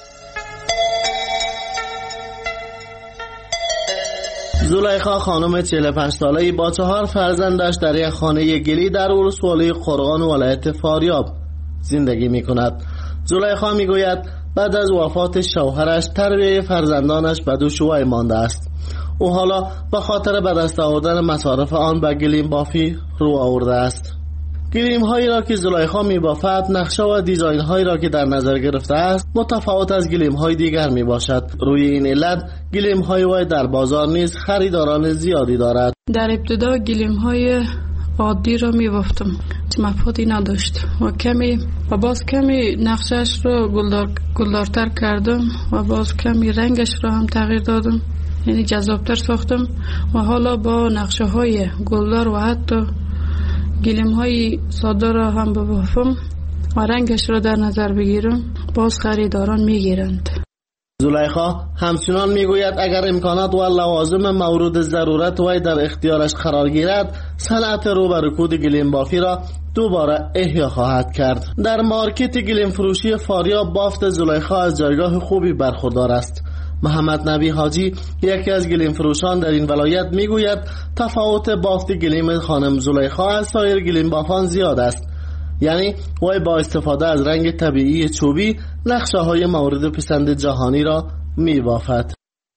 زلیخا خانم 45 ساله‌ای با 4 فرزندش در یک خانه گلی در ولسوالی قرغان ولایت فاریاب زندگی می کند. زلیخا می گوید بعد از وفات شوهرش تربیت فرزندانش به دشواری مانده است. او حالا به خاطر به دست آوردن مصارف آن به گلیم بافی رو آورده است. گلیم هایی را که زلیخا می بافد نقشه و دیزاین هایی را که در نظر گرفته است متفاوت از گلیم های دیگر می باشد. روی این علت گلیم های وی در بازار نیز خریداران زیادی دارد. در ابتدا گلیم های عادی را می بافتم که مفادی نداشت و باز کمی نقشش را گلدارتر کردم و باز کمی رنگش را هم تغییر دادم، یعنی جذابتر ساختم و حالا با نقشه های گلدار و حتی گلیم های ساده را هم ببافم و رنگش را در نظر بگیرم، باز خریداران میگیرند. زلیخا همچنان میگوید اگر امکانات و لوازم مورد ضرورت وی در اختیارش قرار گیرد صنعت رو به رکود گلیم بافی را دوباره احیا خواهد کرد. در مارکت گلیم فروشی فاریاب بافت زلیخا از جایگاه خوبی برخوردار است. محمد نبی حاجی یکی از گلیم فروشان در این ولایت میگوید تفاوت بافت گلیم خانم زلیخا از سایر گلیم بافان زیاد است، یعنی وی با استفاده از رنگ طبیعی چوبی نقشه های مورد پسند جهانی را می بافد.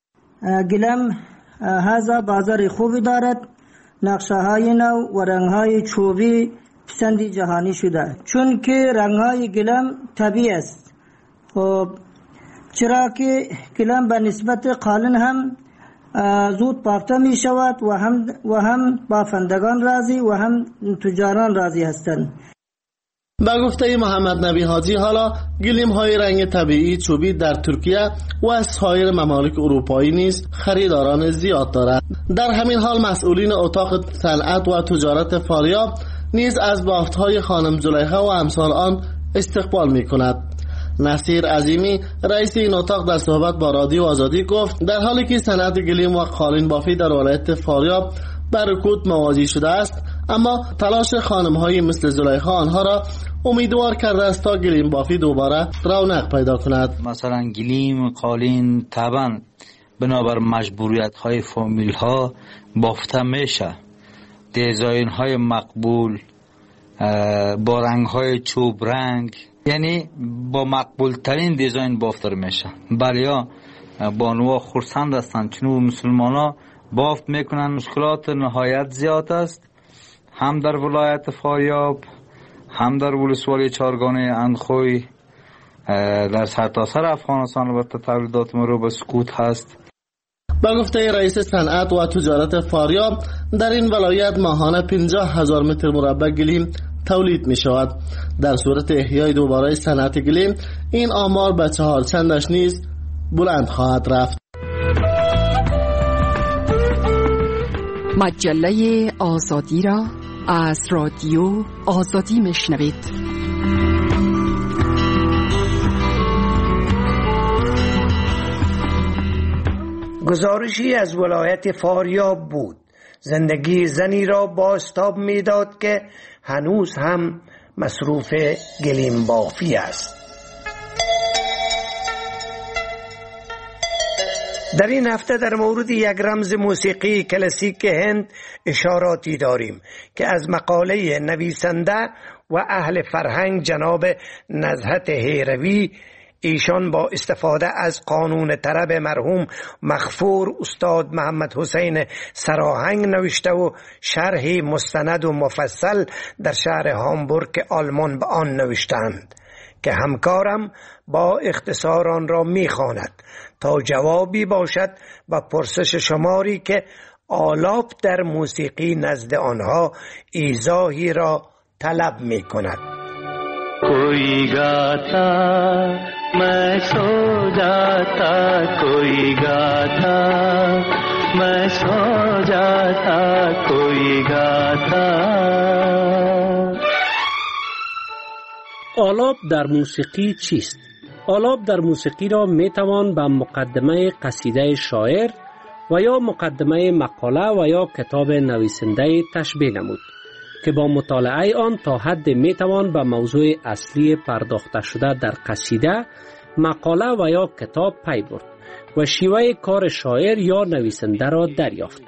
گلیم هذا بازار خوبی دارد، نقشه های نو و رنگ های چوبی پسند جهانی شده، چون که رنگ های گلیم طبیعی است. خب چرا که گلیم به نسبت قالین هم زود بافته می شود و هم بافندگان راضی و هم تجاران راضی هستند. با گفته محمد نبی حاجی حالا گلیم های رنگ طبیعی چوبی در ترکیه و از سایر ممالک اروپایی نیز خریداران زیاد دارد. در همین حال مسئولین اتاق صنعت و تجارت فاریاب نیز از بافت های خانم زلیخا و امثال آن استقبال می کند. نصیر عظیمی رئیس این اتاق در صحبت با رادیو آزادی گفت در حالی که صنعت گلیم و قالین بافی در ولایت فاریاب بر رکود مواجه شده است، اما تلاش خانم های مثل زلیخا آنها را امیدوار کرده است تا گلیم بافی دوباره رونق پیدا کند. مثلا گلیم قالین طبعا بنابر مجبوریت های فامیل ها بافته میشه. دیزاین های مقبول با رنگ های چوب رنگ، یعنی با مقبول ترین دیزاین بافته میشه. بلیا بانوها خرسند هستند چون مسلمان ها بافت میکنن. مشکلات نهایت زیاد است، هم در ولایت فاریاب، هم در ولسوالی چارگانه اندخوی، در سرتاسر افغانستان. البته تولیدات ما رو به سکوت هست. با گفته رئیس صنعت و تجارت فاریاب، در این ولایت ماهانه 50,000 متر مربع گلیم تولید می شود. در صورت احیای دوباره صنعت گلیم، این آمار به 4 چندش نیز بلند خواهد رفت. مجله آزادی را از رادیو آزادی میشنوید. گزارشی از ولایت فاریاب بود. زندگی زنی را بازتاب میداد که هنوز هم مصروف گلیم بافی است. در این هفته در مورد یک رمز موسیقی کلاسیک هند اشاراتی داریم که از مقاله نویسنده و اهل فرهنگ جناب نزهت هیروی. ایشان با استفاده از قانون طرب مرحوم مغفور استاد محمد حسین سراهنگ نوشته و شرحی مستند و مفصل در شهر هامبورگ آلمان به آن نوشتند که همکارم با اختصار آن را می‌خواند تا جوابی باشد و پرسش شماری که آلاپ در موسیقی نزد آنها ایضاحی را طلب می‌کند. کوئی گاتا میں سو جاتا، کوئی گاتا میں سو جاتا، کوئی گاتا. آلاپ در موسیقی چیست؟ آلاپ در موسیقی را میتوان به مقدمه قصیده شاعر و یا مقدمه مقاله و یا کتاب نویسنده تشبیه نمود که با مطالعه آن تا حد میتوان به موضوع اصلی پرداخته شده در قصیده، مقاله و یا کتاب پی برد و شیوه کار شاعر یا نویسنده را دریافت.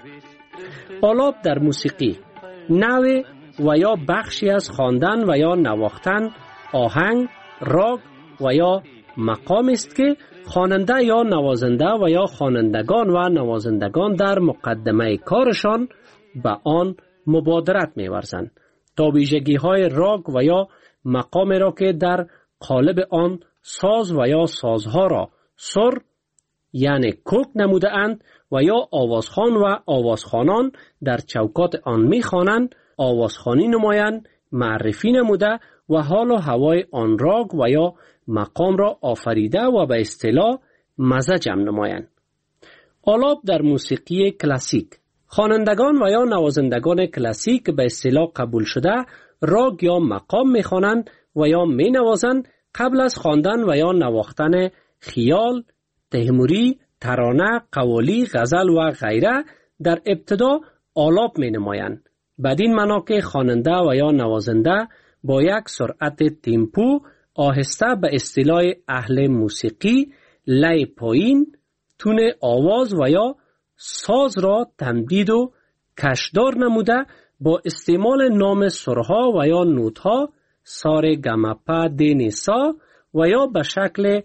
آلاپ در موسیقی نوع و یا بخشی از خواندن و یا نواختن آهنگ، راگ و یا مقام است که خواننده یا نوازنده و یا خوانندگان و نوازندگان در مقدمه کارشان به آن مبادرت می‌ورزند تا ویژگی‌های راگ و یا مقام را که در قالب آن ساز و یا سازها را سر یعنی کوک نموده اند و یا آوازخوان و آوازخوانان در چوکات آن می‌خوانند، آوازخوانی نمایند، معرفی نموده و حال و هوای آن راگ و یا مقام را آفریده و به اصطلاح مزجم نمایند. آلاپ در موسیقی کلاسیک، خوانندگان و یا نوازندگان کلاسیک به اصطلاح قبول شده راگ یا مقام می‌خوانند و یا می‌نوازند قبل از خواندن و یا نواختن خیال، تیموری، ترانه، قوالی، غزل و غیره در ابتدا آلاپ می‌نمایند. بدین معنا که خواننده و یا نوازنده با یک سرعت تیمپو آهسته به اصطلاح اهل موسیقی لای پایین تون آواز و یا ساز را تمدید و کشدار نموده با استعمال نام سرها و یا نوتها سار گمپا دینیسا و یا به شکل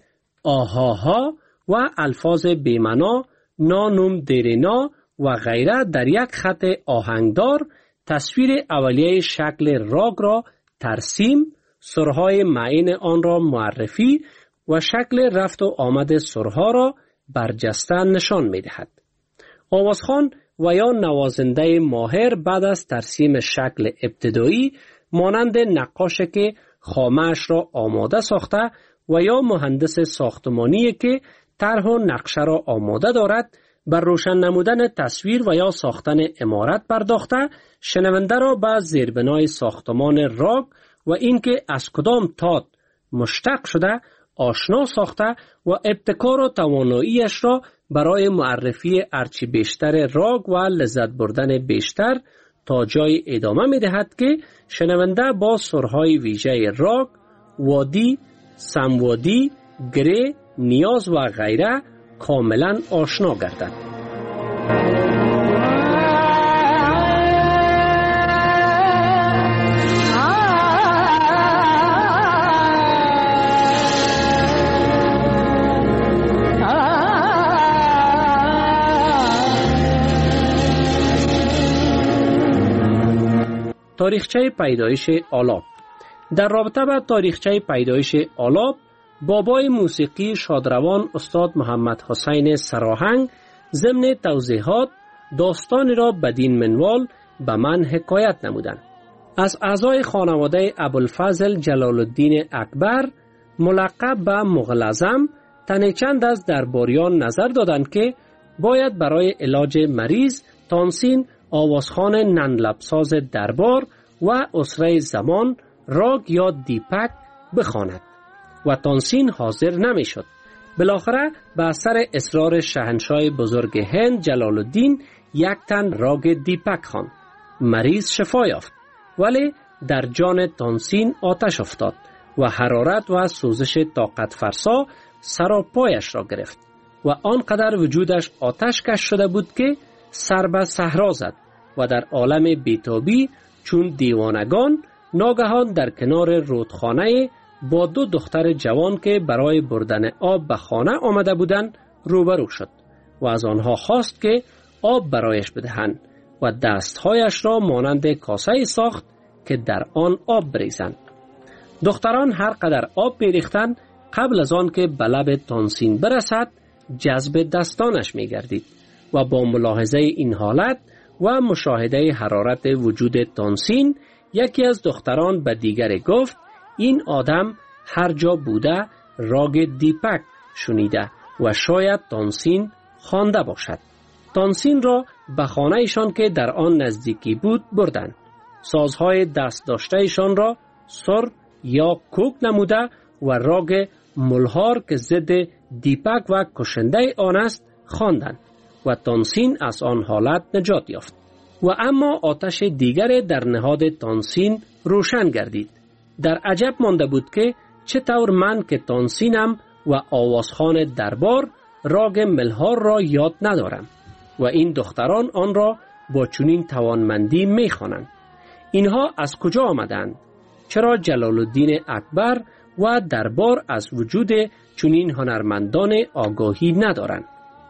آهاها و الفاظ بیمنا نانوم دیرینا و غیره در یک خط آهنگدار تصویر اولیه شکل راگ را ترسیم، سرهای معین آن را معرفی و شکل رفت و آمد سرها را برجسته نشان می دهد. آوازخوان و یا نوازنده ماهر بعد از ترسیم شکل ابتدایی مانند نقاش که خامه‌اش را آماده ساخته و یا مهندس ساختمانی که طرح و نقشه را آماده دارد بر روشن نمودن تصویر و یا ساختن عمارت پرداخته شنونده را به زیربنای ساختمان راگ و اینکه از کدام تات مشتق شده آشنا ساخته و ابتکار و تواناییش را برای معرفی ارچی بیشتر راگ و لذت بردن بیشتر تا جای ادامه می دهد که شنونده با سرهای ویژه راگ، وادی، سموادی، گره، نیاز و غیره کاملا آشنا گردد. تاریخچه پیدایش آلاب. در رابطه با تاریخچه پیدایش آلاب، بابای موسیقی شادروان استاد محمد حسین سراهنگ ضمن توضیحات داستان را بدین منوال به من حکایت نمودند. از اعضای خانواده ابوالفضل جلال الدین اکبر ملقب به مغل اعظم تن چند از درباریان نظر دادند که باید برای علاج مریض تانسین آوازخوان نندلبساز دربار و اسره زمان راگ یا دیپک بخواند و تانسین حاضر نمی شد. بالاخره به اثر اصرار شاهنشاه بزرگ هند جلال الدین یک تن راگ دیپک خواند. مریض شفا یافت، ولی در جان تانسین آتش افتاد و حرارت و سوزش طاقت فرسا سراپایش را گرفت و آنقدر وجودش آتش کش شده بود که سر به صحرا زد و در عالم بیتابی چون دیوانگان ناگهان در کنار رودخانه با دو دختر جوان که برای بردن آب به خانه آمده بودند روبرو شد و از آنها خواست که آب برایش بدهند و دستهایش را مانند کاسه ساخت که در آن آب بریزند. دختران هر قدر آب می‌ریختند قبل از آن که به لب تانسین برسد جذب دستانش می‌گردید و با ملاحظه این حالت و مشاهده حرارت وجود تانسین یکی از دختران به دیگر گفت این آدم هر جا بوده راگ دیپک شنیده و شاید تانسین خوانده باشد. تانسین را به خانه ایشان که در آن نزدیکی بود بردند. سازهای دست داشته ایشان را سر یا کوک نموده و راگ ملهار که ضد دیپک و کشنده آن است خواندند و تانسین از آن حالت نجات یافت. و اما آتش دیگر در نهاد تانسین روشن گردید. در عجب مانده بود که چطور من که تانسینم و آوازخوان دربار راگ ملهار را یاد ندارم و این دختران آن را با چنین توانمندی میخوانند. اینها از کجا آمدند؟ چرا جلال الدین اکبر و دربار از وجود چنین هنرمندان آگاهی ندارند؟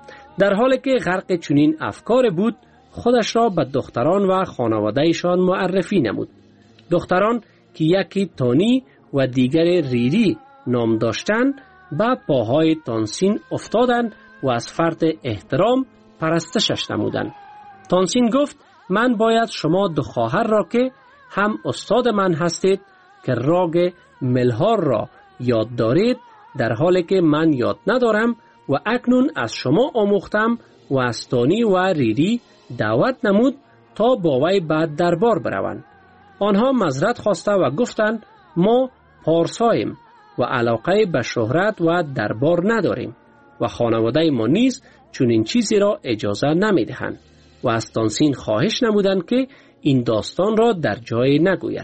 در حالی که غرق چنین افکار بود خودش را به دختران و خانوادهشان معرفی نمود. دختران که یکی تانی و دیگر ریری نام داشتند به پاهای تانسین افتادند و از فرط احترام پرستشش نمودند. تانسین گفت من باید شما دو خواهر را که هم استاد من هستید که راگ ملهار را یاد دارید در حالی که من یاد ندارم و اکنون از شما آموختم و از تانی و ریری دعوت نمود تا با وی بعد دربار بروند. آنها معذرت خواسته و گفتند ما پارساییم و علاقه به شهرت و دربار نداریم و خانواده ما نیز چون این چیزی را اجازه نمیدهند و از تانسین خواهش نمودند که این داستان را در جای نگوید.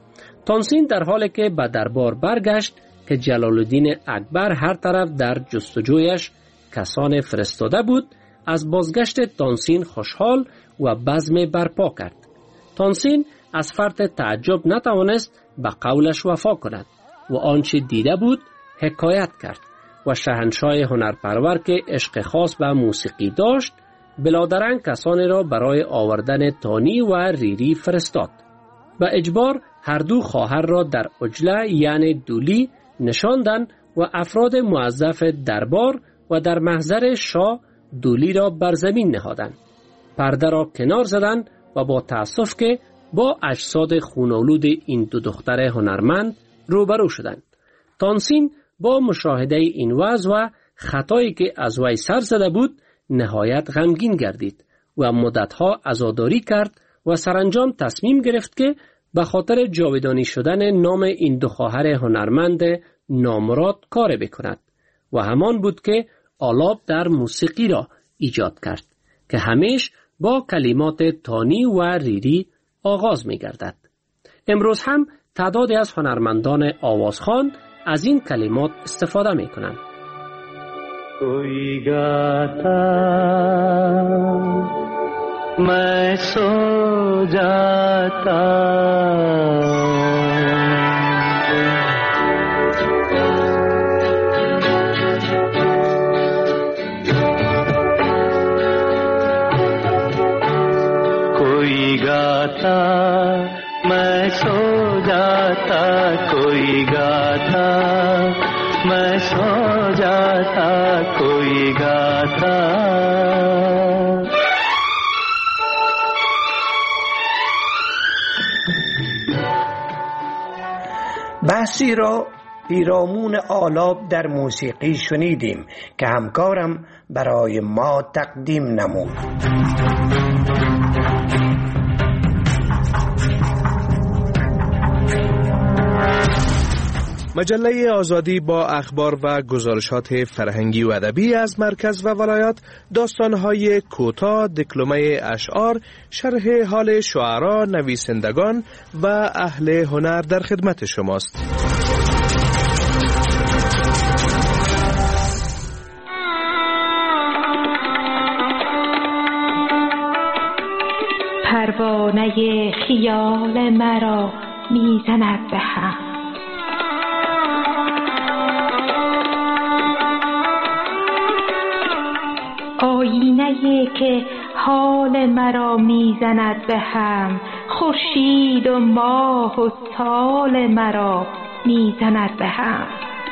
تانسین در حالی که به دربار برگشت که جلال الدین اکبر هر طرف در جستجویش کسان فرستاده بود از بازگشت تانسین خوشحال و بزم برپا کرد. تانسین از فرط تعجب نتوانست به قولش وفا کند و آنچه دیده بود حکایت کرد و شاهنشاه هنرپرور که عشق خاص به موسیقی داشت بلادرنگ کسانی را برای آوردن تانی و ریری فرستاد. به اجبار هر دو خواهر را در عجله یعنی دولی نشاندند و افراد موظف دربار و در محضر شاه دولی را بر زمین نهادند. پرده را کنار زدند و با تأسف که با اجساد خونالود این دو دختر هنرمند روبرو شدند. تانسین با مشاهده این وضع و خطایی که از وی سر زده بود نهایت غمگین گردید و مدتها عزاداری کرد و سرانجام تصمیم گرفت که به خاطر جاودانی شدن نام این دو خواهر هنرمند نامراد کار بکند و همان بود که آلاب در موسیقی را ایجاد کرد که همیش با کلمات تانی و ریری آغاز می گردد. امروز هم تعدادی از هنرمندان آوازخوان از این کلمات استفاده می کنند. कोई गाता मैं सो जाता कोई गाता मैं सो जाता कोई गाता मैं सो जाता कोई गाता بحثی را پیرامون آلاب در موسیقی شنیدیم که همکارم برای ما تقدیم نمود. مجله آزادی با اخبار و گزارشات فرهنگی و ادبی از مرکز و ولایات، داستان‌های کوتاه، دکلمه اشعار، شرح حال شعرا، نویسندگان و اهل هنر در خدمت شماست. پروانه خیال مرا میزند به هم، آینه‌ای که حال مرا میزند به هم، خورشید و ماه و سال مرا میزند به هم.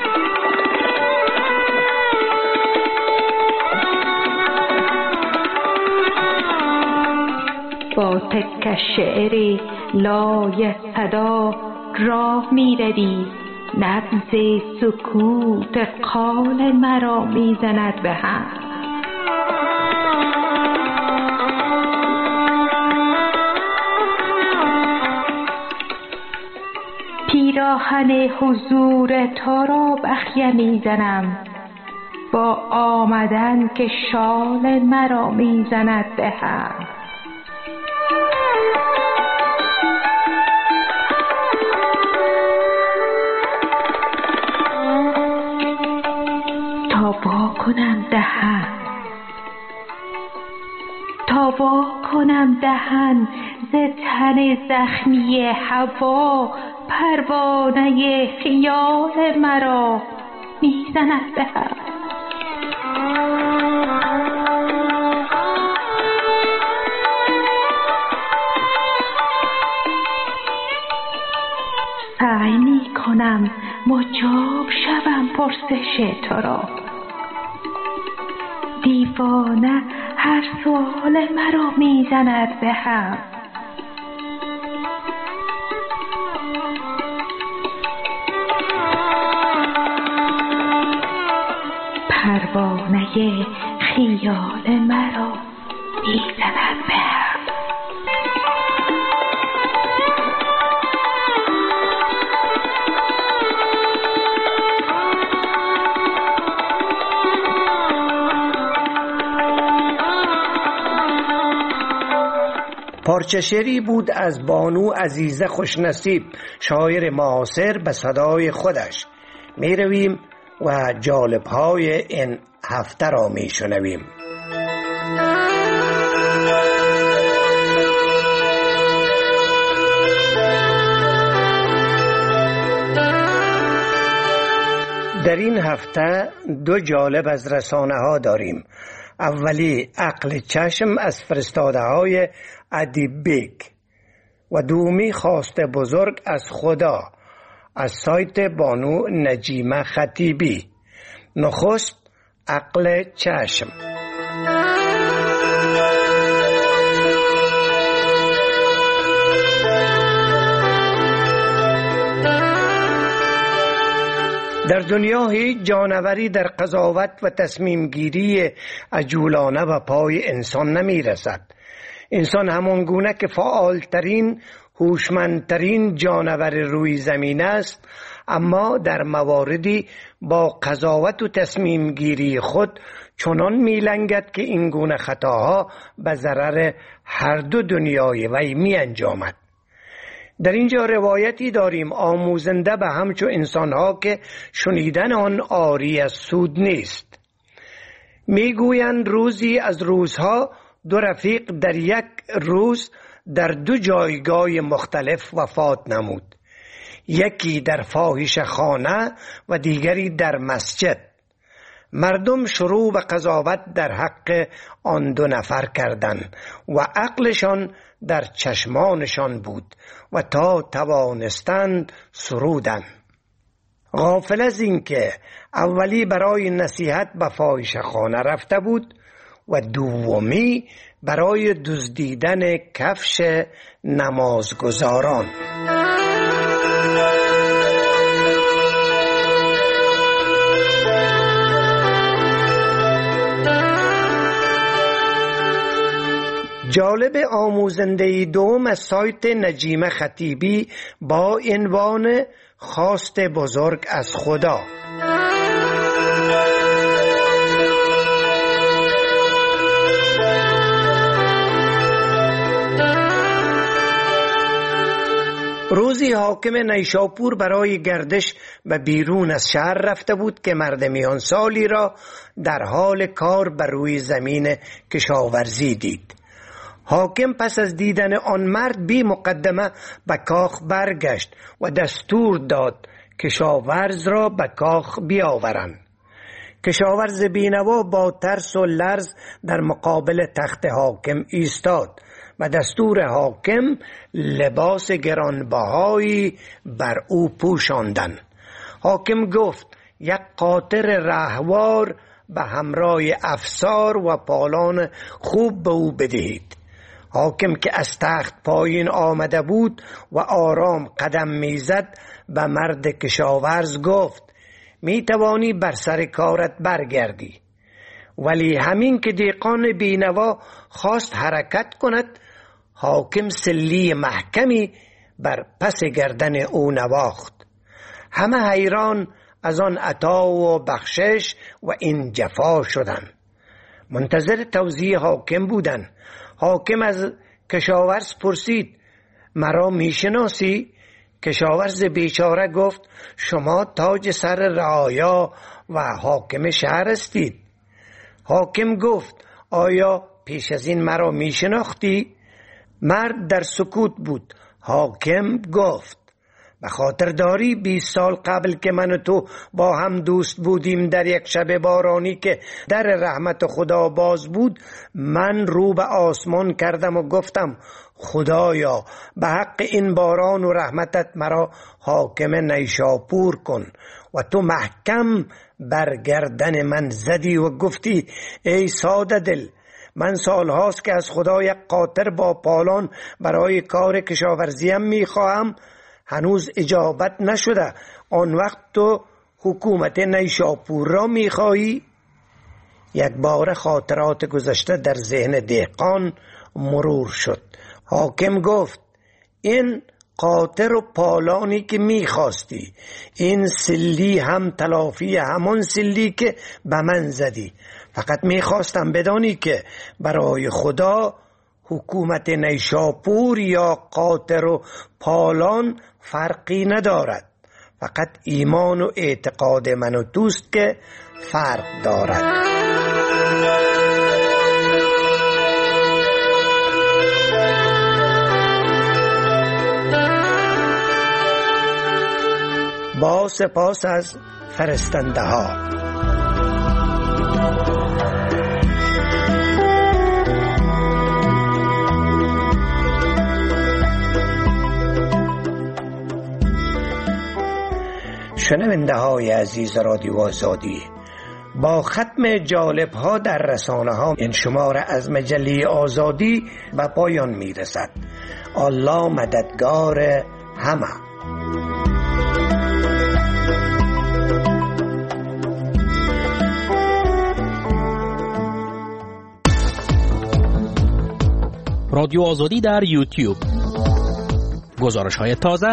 با تک شعری لای صدا راه میروی، نبض سکوت قال مرا میزند به هم. پیراهن حضور تو را بخیه میزنم، با آمدن که شال مرا میزند به هم. تا وا کنم دهن ز تن زخمی هوا، پروانه خیال مرا میزند به هم. سعی میکنم مجاب شوم پرسش تو را، دیوانه هر سوال مرا میزند به هم. پروانه خیال مرا میزند به هم. پارچه شعری بود از بانو عزیزه خوشنصیب، شاعر معاصر، به صدای خودش. می رویم و جالب‌های این هفته را می شنویم. در این هفته دو جالب از رسانه ها داریم. اولی عقل چشم از فرستاده های ادیب بیگ و دومی خواست بزرگ از خدا از سایت بانو نجیمه خطیبی. نخست عقل چشم. در دنیا هیچ جانوری در قضاوت و تصمیم گیری عجولانه و پای انسان نمی رسد. انسان همان گونه که فعالترین، هوشمندترین جانور روی زمین است، اما در مواردی با قضاوت و تصمیم گیری خود چنان می لنگد که این گونه خطاها به ضرر هر دو دنیای وی می انجامد. در اینجا روایتی داریم آموزنده به همچو انسانها که شنیدن آن عاری از سود نیست. میگویند روزی از روزها دو رفیق در یک روز در دو جایگاه مختلف وفات نمود، یکی در فاحشه خانه و دیگری در مسجد. مردم شروع به قضاوت در حق آن دو نفر کردند و عقلشان در چشمانشان بود و تا توانستند سرودند. غافل از این که اولی برای نصیحت به فاحشه خانه رفته بود و دومی برای دزدیدن کفش نمازگزاران. جالب آموزنده دوم از سایت نجیمه خطیبی با عنوان خواست بزرگ از خدا. روزی حاکم نیشاپور برای گردش به بیرون از شهر رفته بود که مرد میان سالی را در حال کار بر روی زمین کشاورزی دید. حاکم پس از دیدن آن مرد بی مقدمه به کاخ برگشت و دستور داد کشاورز را به کاخ بیاورند. کشاورز بینوا با ترس و لرز در مقابل تخت حاکم ایستاد و دستور حاکم لباس گرانبهایی بر او پوشاندند. حاکم گفت یک قاطر رهوار به همراه افسار و پالان خوب به او بدهید. حاکم که از تخت پایین آمده بود و آرام قدم میزد به مرد کشاورز گفت می توانی بر سر کارت برگردی. ولی همین که دهقان بینوا خواست حرکت کند، حاکم سلی محکمی بر پس گردن او نواخت. همه حیران از آن عطا و بخشش و این جفا شدند. منتظر توضیح حاکم بودند. حاکم از کشاورز پرسید مرا میشناسی؟ کشاورز بیچاره گفت شما تاج سر رعایا و حاکم شهر هستید. حاکم گفت آیا پیش از این مرا میشناختی؟ مرد در سکوت بود. حاکم گفت به خاطر داری 20 سال قبل که من و تو با هم دوست بودیم در یک شب بارانی که در رحمت خدا باز بود، من رو به آسمان کردم و گفتم خدایا به حق این باران و رحمتت مرا حاکم نیشاپور کن و تو محکم بر گردن من زدی و گفتی ای ساده دل، من سال هاست که از خدا یک قاطر با پالان برای کار کشاورزیم میخواهم، هنوز اجابت نشده. آن وقت تو حکومت نیشاپور را میخواهی؟ یک بار خاطرات گذشته در ذهن دهقان مرور شد. حاکم گفت این قاطر و پالانی که میخواستی، این سلی هم تلافی همان سلی که به من زدی. فقط میخواستم بدانی که برای خدا حکومت نیشاپور یا قاطر و پالان فرقی ندارد. فقط ایمان و اعتقاد من و توست که فرق دارد. با سپاس از فرستنده ها. شنونده های عزیز رادیو آزادی، با ختم جالب ها در رسانه ها این شماره از مجله آزادی به پایان می رسد. الله مددگار همه. رادیو آزادی در یوتیوب، گزارش های تازه،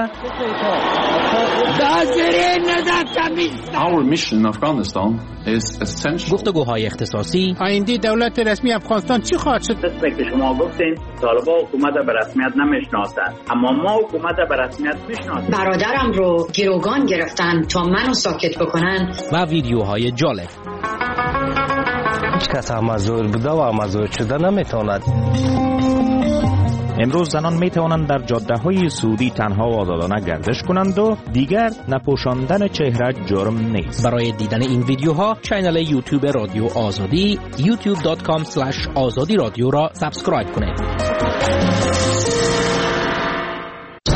گفتگوهای اختصاصی. آینده دولت رسمی افغانستان چی خواهد شد؟ مثل که شما گفتین طالبان حکومت به رسمیت نمیشناسند، اما ما حکومت به رسمیت میشناسیم. برادرم رو گروگان گرفتن تا منو ساکت بکنن. و ویدیوهای جالب. هیچ کس مزور بوده و مزور شده نمیتواند. امروز زنان می توانند در جاده های سعودی تنها و آزادانه گردش کنند و دیگر نپوشاندن چهره جرم نیست. برای دیدن این ویدیوها کانال یوتیوب رادیو آزادی youtube.com/azadi radio را سابسکرایب کنید.